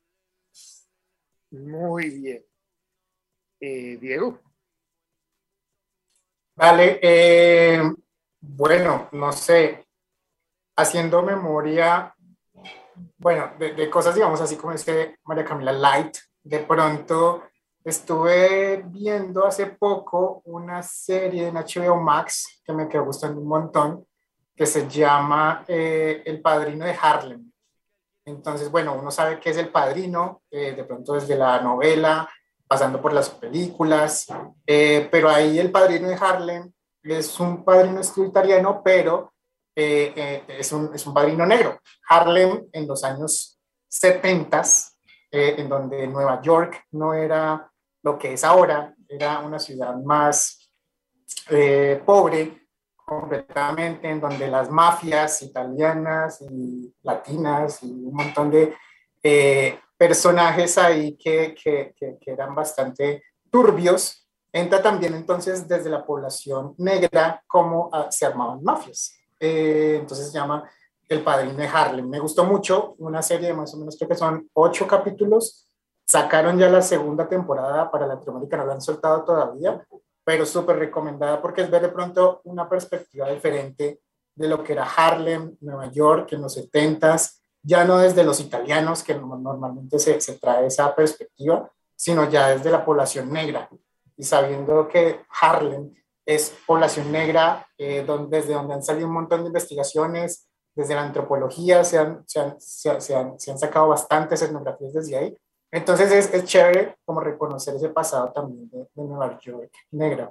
Speaker 3: Muy bien. Eh, Diego.
Speaker 7: Vale, eh, bueno, no sé, haciendo memoria, bueno, de, de cosas, digamos, así como dice María Camila, light, de pronto estuve viendo hace poco una serie en H B O Max que me quedó gustando un montón, que se llama eh, El Padrino de Harlem. Entonces, bueno, uno sabe qué es El Padrino, eh, de pronto desde la novela, pasando por las películas, eh, pero ahí El Padrino de Harlem es un padrino estatunidense, pero eh, eh, es, un, es un padrino negro. Harlem en los años setenta, eh, en donde Nueva York no era lo que es ahora, era una ciudad más eh, pobre completamente, en donde las mafias italianas y latinas y un montón de eh, personajes ahí que, que, que, que eran bastante turbios. Entra también entonces desde la población negra cómo uh, se armaban mafias. Eh, entonces se llama El Padrino de Harlem. Me gustó mucho, una serie de más o menos, creo que son ocho capítulos. Sacaron ya la segunda temporada para Latinoamérica, no la han soltado todavía, pero súper recomendada porque es ver de pronto una perspectiva diferente de lo que era Harlem, Nueva York en los setentas, ya no desde los italianos, que normalmente se, se trae esa perspectiva, sino ya desde la población negra, y sabiendo que Harlem es población negra, eh, donde, desde donde han salido un montón de investigaciones, desde la antropología se han, se han, se han, se han, se han sacado bastantes etnografías desde ahí. Entonces es, es chévere como reconocer ese pasado también de, de Nueva York negra.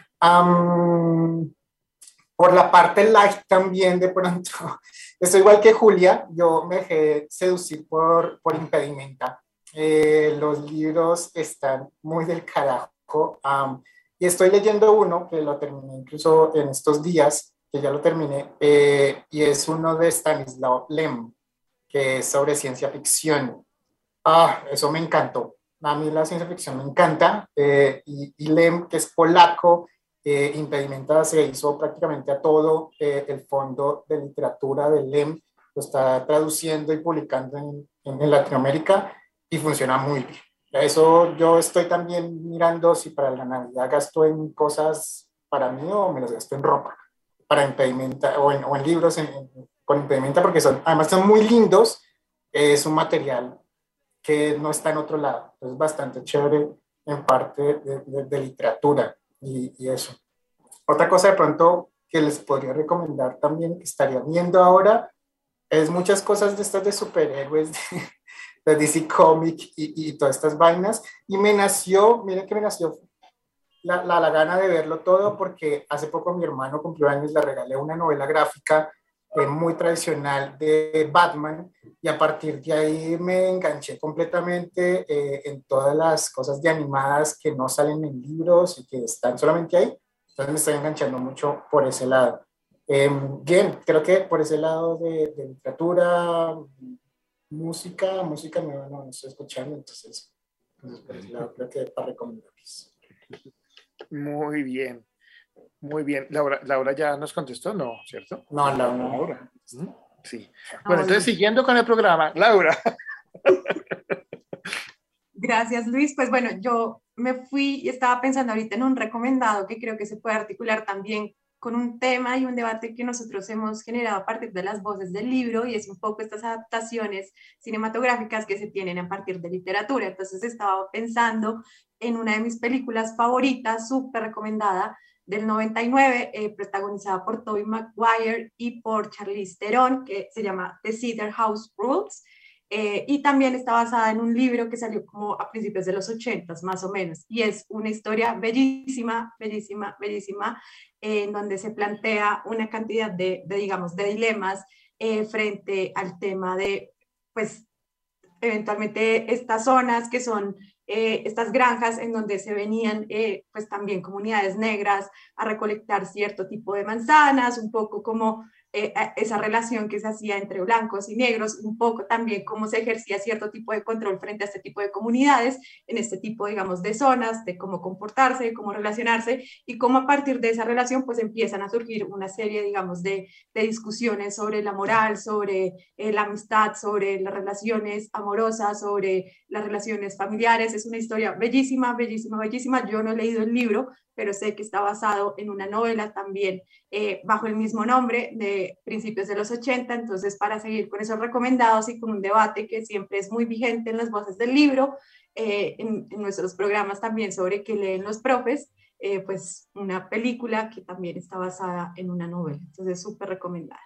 Speaker 7: Um, por la parte light también, de pronto, estoy igual que Julia, yo me dejé seducir por, por Impedimenta. Eh, los libros están muy del carajo, um, y estoy leyendo uno que lo terminé incluso en estos días, que ya lo terminé, eh, y es uno de Stanislaw Lem, que es sobre ciencia ficción. Ah, eso me encantó. A mí la ciencia ficción me encanta, eh, y, y Lem, que es polaco, eh, Impedimenta se hizo prácticamente a todo, eh, el fondo de literatura de Lem lo está traduciendo y publicando en, en, en Latinoamérica, y funciona muy bien. Eso yo estoy también mirando si para la Navidad gasto en cosas para mí o me las gasto en ropa, para Impedimenta, o en, o en libros en, en, con Impedimenta, porque son, además son muy lindos, es un material que no está en otro lado, es bastante chévere en parte de, de, de literatura y, y eso. Otra cosa de pronto que les podría recomendar también, que estaría viendo ahora, es muchas cosas de estas de superhéroes, de, de D C Comics y, y todas estas vainas, y me nació, miren que me nació la, la, la gana de verlo todo, porque hace poco mi hermano cumplió años, le regalé una novela gráfica eh, muy tradicional de Batman, y a partir de ahí me enganché completamente eh, en todas las cosas de animadas que no salen en libros y que están solamente ahí. Entonces me estoy enganchando mucho por ese lado. Eh, bien, creo que por ese lado de, de literatura, música, música no, no, no estoy escuchando, entonces, entonces por ese lado creo que para recomendarles.
Speaker 3: Muy bien, muy bien. Laura, Laura ya nos contestó, ¿no? ¿Cierto?
Speaker 7: No, Laura.
Speaker 3: No. Laura. Sí. Bueno, entonces siguiendo con el programa, Laura.
Speaker 5: Gracias, Luis. Pues bueno, yo me fui y estaba pensando ahorita en un recomendado que creo que se puede articular también con un tema y un debate que nosotros hemos generado a partir de las voces del libro, y es un poco estas adaptaciones cinematográficas que se tienen a partir de literatura. Entonces estaba pensando en una de mis películas favoritas, súper recomendada, del noventa y nueve, eh, protagonizada por Tobey Maguire y por Charlize Theron, que se llama The Cedar House Rules. Eh, y también está basada en un libro que salió como a principios de los ochentas, más o menos, y es una historia bellísima, bellísima, bellísima, eh, en donde se plantea una cantidad de, de digamos, de dilemas eh, frente al tema de, pues, eventualmente estas zonas que son eh, estas granjas en donde se venían eh, pues también comunidades negras a recolectar cierto tipo de manzanas, un poco como eh, esa relación que se hacía entre blancos y negros, un poco también cómo se ejercía cierto tipo de control frente a este tipo de comunidades, en este tipo, digamos, de zonas, de cómo comportarse, de cómo relacionarse, y cómo a partir de esa relación pues empiezan a surgir una serie, digamos, de, de discusiones sobre la moral, sobre eh, la amistad, sobre las relaciones amorosas, sobre las relaciones familiares. Es una historia bellísima, bellísima, bellísima. Yo no he leído el libro, pero sé que está basado en una novela también eh, bajo el mismo nombre de principios de los ochenta, entonces para seguir con esos recomendados y con un debate que siempre es muy vigente en las voces del libro, eh, en, en nuestros programas también sobre qué leen los profes, eh, pues una película que también está basada en una novela, entonces súper recomendada.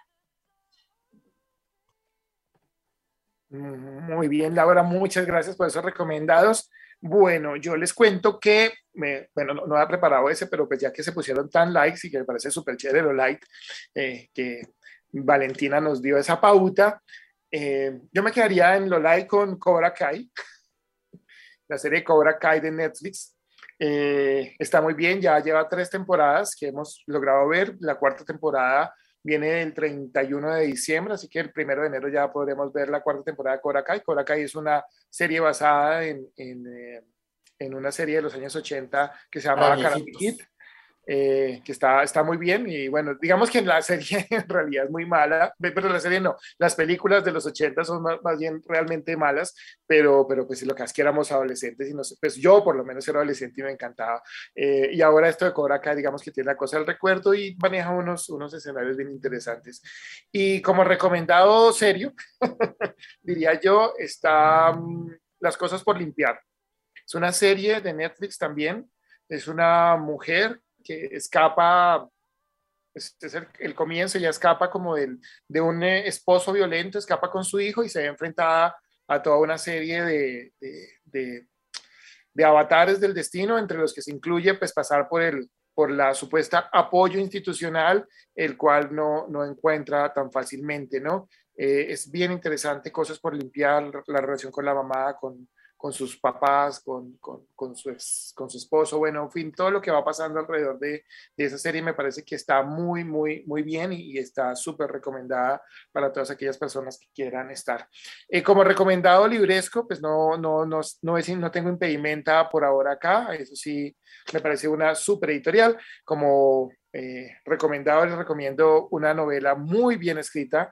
Speaker 3: Muy bien, Laura, muchas gracias por esos recomendados. Bueno, yo les cuento que, me, bueno, no, no había preparado ese, pero pues ya que se pusieron tan likes y que me parece súper chévere lo like, eh, que Valentina nos dio esa pauta, eh, yo me quedaría en lo like con Cobra Kai, la serie Cobra Kai de Netflix. Eh, está muy bien, ya lleva tres temporadas que hemos logrado ver, la cuarta temporada viene el treinta y uno de diciembre, así que el primero de enero ya podremos ver la cuarta temporada de Cobra Kai. Cobra Kai es una serie basada en, en, eh, en una serie de los años ochenta que se llamaba Karate Kid. eh, que está, está muy bien. Y bueno, digamos que la serie en realidad es muy mala, pero la serie no, las películas de los ochenta son más, más bien realmente malas, pero, pero pues lo que es que éramos adolescentes, y no sé, pues yo por lo menos era adolescente y me encantaba. Eh, y ahora esto de Cobra Kai, digamos que tiene la cosa del recuerdo y maneja unos, unos escenarios bien interesantes. Y como recomendado serio, diría yo, está um, Las cosas por limpiar. Es una serie de Netflix también. Es una mujer que escapa, este es el, el comienzo, ya escapa como del, de un eh, esposo violento, escapa con su hijo y se ve enfrentada a toda una serie de, de, de, de avatares del destino, entre los que se incluye pues pasar por el por la supuesta apoyo institucional, el cual no, no encuentra tan fácilmente, ¿no? Eh, es bien interesante, cosas por limpiar, la relación con la mamá, con, con sus papás, con, con, con, su ex, con su esposo, bueno, en fin, todo lo que va pasando alrededor de, de esa serie me parece que está muy, muy, muy bien y, y está súper recomendada para todas aquellas personas que quieran estar. Eh, como recomendado libresco, pues no, no, no, no, es, no tengo impedimenta por ahora acá, eso sí, me parece una súper editorial. Como eh, recomendado, les recomiendo una novela muy bien escrita,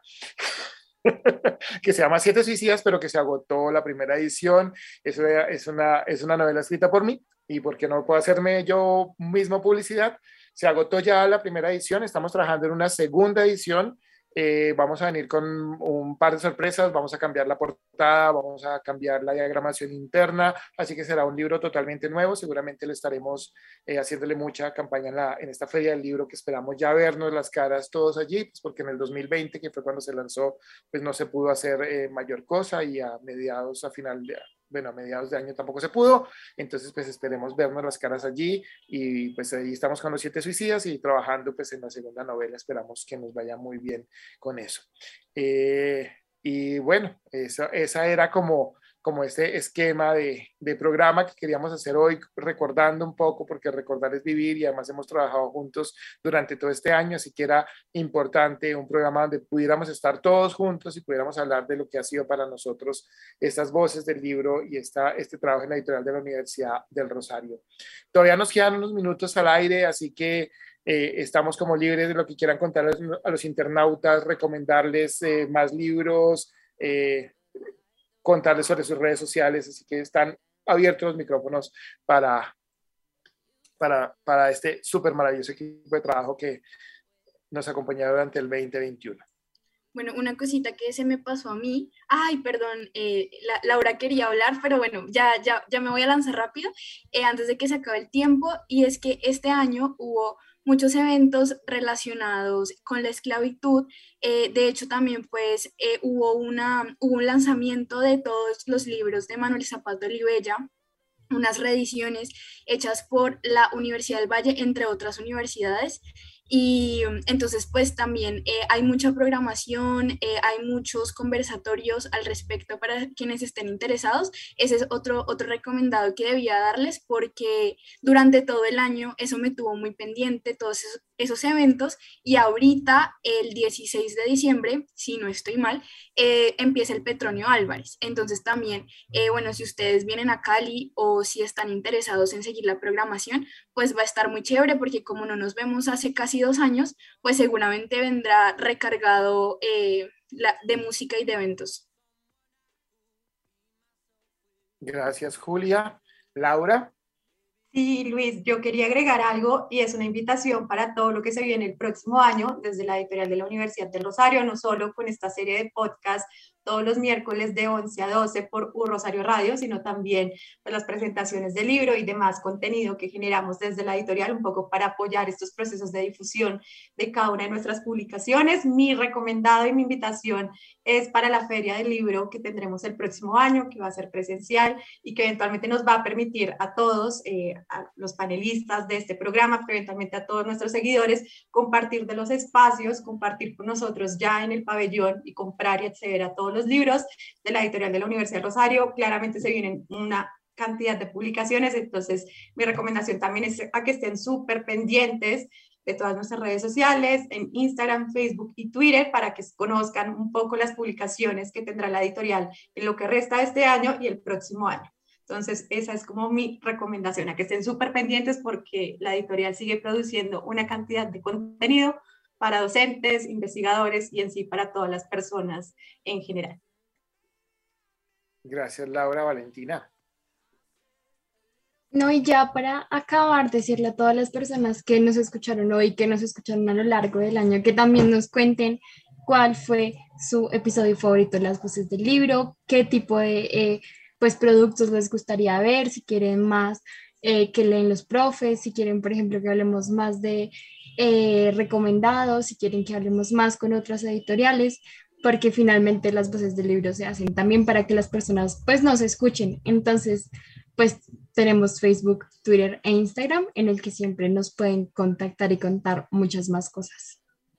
Speaker 3: que se llama Siete Suicidas, pero que se agotó la primera edición. Es una, es una, es una novela escrita por mí, y porque no puedo hacerme yo mismo publicidad, se agotó ya la primera edición, estamos trabajando en una segunda edición. Eh, vamos a venir con un par de sorpresas, vamos a cambiar la portada, vamos a cambiar la diagramación interna, así que será un libro totalmente nuevo. Seguramente le estaremos eh, haciéndole mucha campaña en, la, en esta feria del libro, que esperamos ya vernos las caras todos allí, pues porque en el dos mil veinte, que fue cuando se lanzó, pues no se pudo hacer eh, mayor cosa, y a mediados, a final de bueno, a mediados de año tampoco se pudo, entonces pues esperemos vernos las caras allí, y pues ahí estamos con Los Siete Suicidas y trabajando pues en la segunda novela, esperamos que nos vaya muy bien con eso. Eh, y bueno, esa, esa era como, como este esquema de, de programa que queríamos hacer hoy, recordando un poco, porque recordar es vivir, y además hemos trabajado juntos durante todo este año, así que era importante un programa donde pudiéramos estar todos juntos y pudiéramos hablar de lo que ha sido para nosotros estas voces del libro y esta, este trabajo en la editorial de la Universidad del Rosario. Todavía nos quedan unos minutos al aire, así que Eh, estamos como libres de lo que quieran contar a los internautas, recomendarles eh, más libros, eh, contarles sobre sus redes sociales, así que están abiertos los micrófonos para, para, para este súper maravilloso equipo de trabajo que nos acompañó durante el veinte veintiuno.
Speaker 4: Bueno, una cosita que se me pasó a mí, ay, perdón, eh, la, Laura quería hablar, pero bueno, ya, ya, ya me voy a lanzar rápido, eh, antes de que se acabe el tiempo, y es que este año hubo muchos eventos relacionados con la esclavitud. Eh, de hecho también pues eh, hubo, una, hubo un lanzamiento de todos los libros de Manuel Zapata Olivella, unas reediciones hechas por la Universidad del Valle, entre otras universidades. Y entonces pues también eh, hay mucha programación, eh, hay muchos conversatorios al respecto para quienes estén interesados. Ese es otro, otro recomendado que debía darles, porque durante todo el año eso me tuvo muy pendiente, todos esos, esos eventos, y ahorita el dieciséis de diciembre, si no estoy mal, eh, empieza el Petronio Álvarez. Entonces también, eh, bueno, si ustedes vienen a Cali o si están interesados en seguir la programación, pues va a estar muy chévere, porque como no nos vemos hace casi dos años, pues seguramente vendrá recargado eh, la, de música y de eventos.
Speaker 3: Gracias, Julia. Laura.
Speaker 5: Sí, Luis, yo quería agregar algo, y es una invitación para todo lo que se viene el próximo año desde la editorial de la Universidad del Rosario, no solo con esta serie de podcast todos los miércoles de once a doce por U Rosario Radio, sino también pues, las presentaciones del libro y demás contenido que generamos desde la editorial, un poco para apoyar estos procesos de difusión de cada una de nuestras publicaciones. Mi recomendado y mi invitación es para la Feria del Libro que tendremos el próximo año, que va a ser presencial y que eventualmente nos va a permitir a todos, eh, a los panelistas de este programa, pero eventualmente a todos nuestros seguidores, compartir de los espacios, compartir con nosotros ya en el pabellón y comprar y acceder a todos los libros de la editorial de la Universidad de Rosario. Claramente se vienen una cantidad de publicaciones, entonces mi recomendación también es a que estén súper pendientes de todas nuestras redes sociales, en Instagram, Facebook y Twitter, para que conozcan un poco las publicaciones que tendrá la editorial en lo que resta de este año y el próximo año. Entonces, esa es como mi recomendación, a que estén súper pendientes porque la editorial sigue produciendo una cantidad de contenido para docentes, investigadores y en sí para todas las personas en general.
Speaker 3: Gracias, Laura. Valentina.
Speaker 9: No, y ya para acabar, decirle a todas las personas que nos escucharon hoy, que nos escucharon a lo largo del año, que también nos cuenten cuál fue su episodio favorito de Las Voces del Libro, qué tipo de eh, pues, productos les gustaría ver, si quieren más eh, que leen los profes, si quieren, por ejemplo, que hablemos más de eh, recomendados, si quieren que hablemos más con otras editoriales, porque finalmente las voces del libro se hacen también para que las personas pues nos escuchen. Entonces, pues tenemos Facebook, Twitter e Instagram en el que siempre nos pueden contactar y contar muchas más cosas.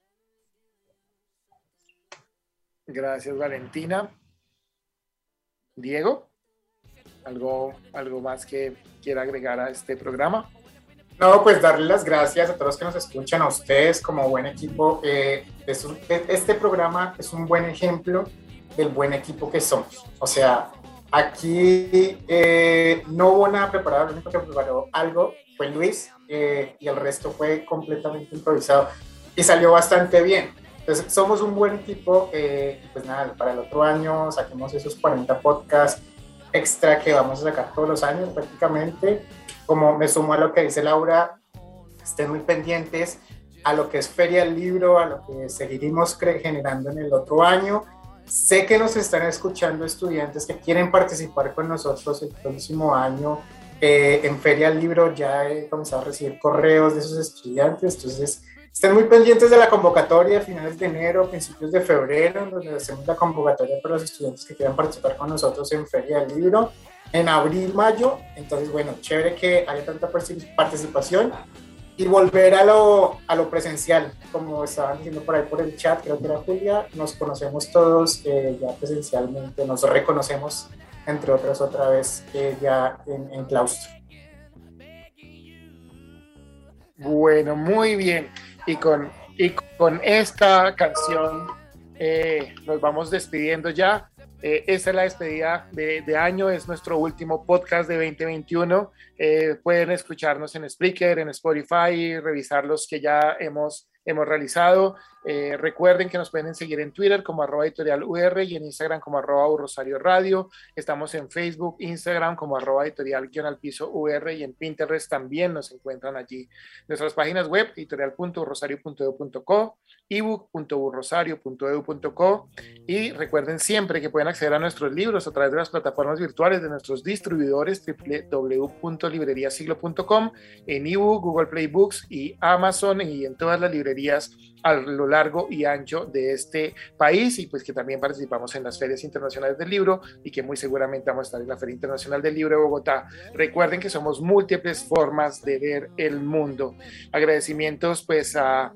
Speaker 3: Gracias, Valentina. Diego, ¿algo, algo más que quiera agregar a este programa?
Speaker 7: No, pues darle las gracias a todos los que nos escuchan, a ustedes como buen equipo. Eh, es un, este programa es un buen ejemplo del buen equipo que somos. O sea, aquí eh, no hubo nada preparado, lo único que preparó algo fue Luis eh, y el resto fue completamente improvisado y salió bastante bien. Entonces, somos un buen equipo. Eh, pues nada, para el otro año saquemos esos cuarenta podcasts extra que vamos a sacar todos los años prácticamente. Como me sumo a lo que dice Laura, estén muy pendientes a lo que es Feria del Libro, a lo que seguiremos generando en el otro año. Sé que nos están escuchando estudiantes que quieren participar con nosotros el próximo año eh, en Feria del Libro. Ya he comenzado a recibir correos de esos estudiantes, entonces estén muy pendientes de la convocatoria a finales de enero, principios de febrero, donde hacemos la convocatoria para los estudiantes que quieran participar con nosotros en Feria del Libro. En abril, mayo, entonces bueno, chévere que haya tanta participación y volver a lo, a lo presencial, como estaban diciendo por ahí por el chat, creo que era Julia, nos conocemos todos eh, ya presencialmente, nos reconocemos entre otras otra vez eh, ya en, en claustro.
Speaker 3: Bueno, muy bien, y con, y con esta canción eh, nos vamos despidiendo ya. Eh, esta es la despedida de, de año, es nuestro último podcast de veinte veintiuno. Eh, pueden escucharnos en Spreaker, en Spotify, revisar los que ya hemos, hemos realizado. Eh, recuerden que nos pueden seguir en Twitter como arroba editorial U R y en Instagram como arroba Rosario Radio. Estamos en Facebook, Instagram como arroba editorial guión al piso U R y en Pinterest también nos encuentran allí. Nuestras páginas web editorial punto rosario punto e d u punto co, ebook punto rosario punto e d u punto co y recuerden siempre que pueden acceder a nuestros libros a través de las plataformas virtuales de nuestros distribuidores doble u doble u doble u punto librería siglo punto com, en ebook, Google Play Books y Amazon y en todas las librerías a lo largo y ancho de este país, y pues que también participamos en las ferias internacionales del libro y que muy seguramente vamos a estar en la Feria Internacional del Libro de Bogotá. Recuerden que somos múltiples formas de ver el mundo. Agradecimientos pues a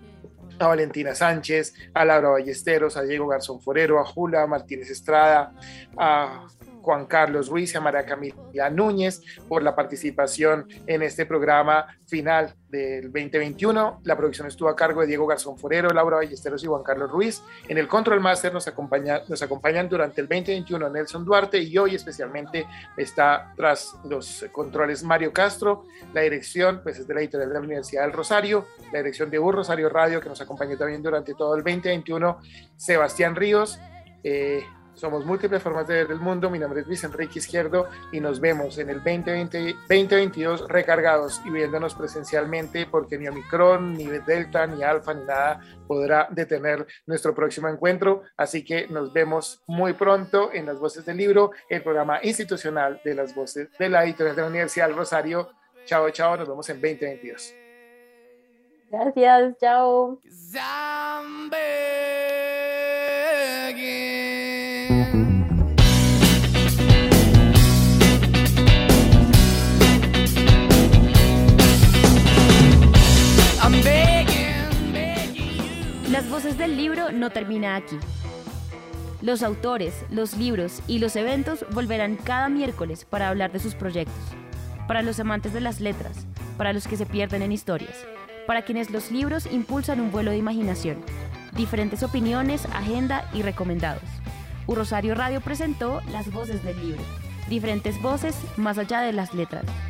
Speaker 3: a Valentina Sánchez, a Laura Ballesteros, a Diego Garzón Forero, a Julia Martínez Estrada, a Juan Carlos Ruiz y a María Camila Núñez por la participación en este programa final del veinte veintiuno. La producción estuvo a cargo de Diego Garzón Forero, Laura Ballesteros y Juan Carlos Ruiz. En el Control Master nos, acompaña, nos acompañan durante el veinte veintiuno Nelson Duarte y hoy especialmente está tras los controles Mario Castro. La dirección pues, es de la editorial de la Universidad del Rosario, la dirección de U Rosario Radio que nos acompañó también durante todo el veinte veintiuno, Sebastián Ríos. Eh, Somos múltiples formas de ver el mundo. Mi nombre es Luis Enrique Izquierdo y nos vemos en el veinte veinte, veinte veintidós recargados y viéndonos presencialmente, porque ni Omicron, ni Delta, ni Alfa, ni nada podrá detener nuestro próximo encuentro. Así que nos vemos muy pronto en Las Voces del Libro, el programa institucional de las voces de la editorial de la Universidad del Rosario. Chao, chao, nos vemos en veinte veintidós.
Speaker 6: Gracias, chao.
Speaker 1: Las Voces del Libro no termina aquí. Los autores, los libros y los eventos volverán cada miércoles para hablar de sus proyectos. Para los amantes de las letras, para los que se pierden en historias, para quienes los libros impulsan un vuelo de imaginación, diferentes opiniones, agenda y recomendados. U Rosario Radio presentó Las Voces del Libro. Diferentes voces más allá de las letras.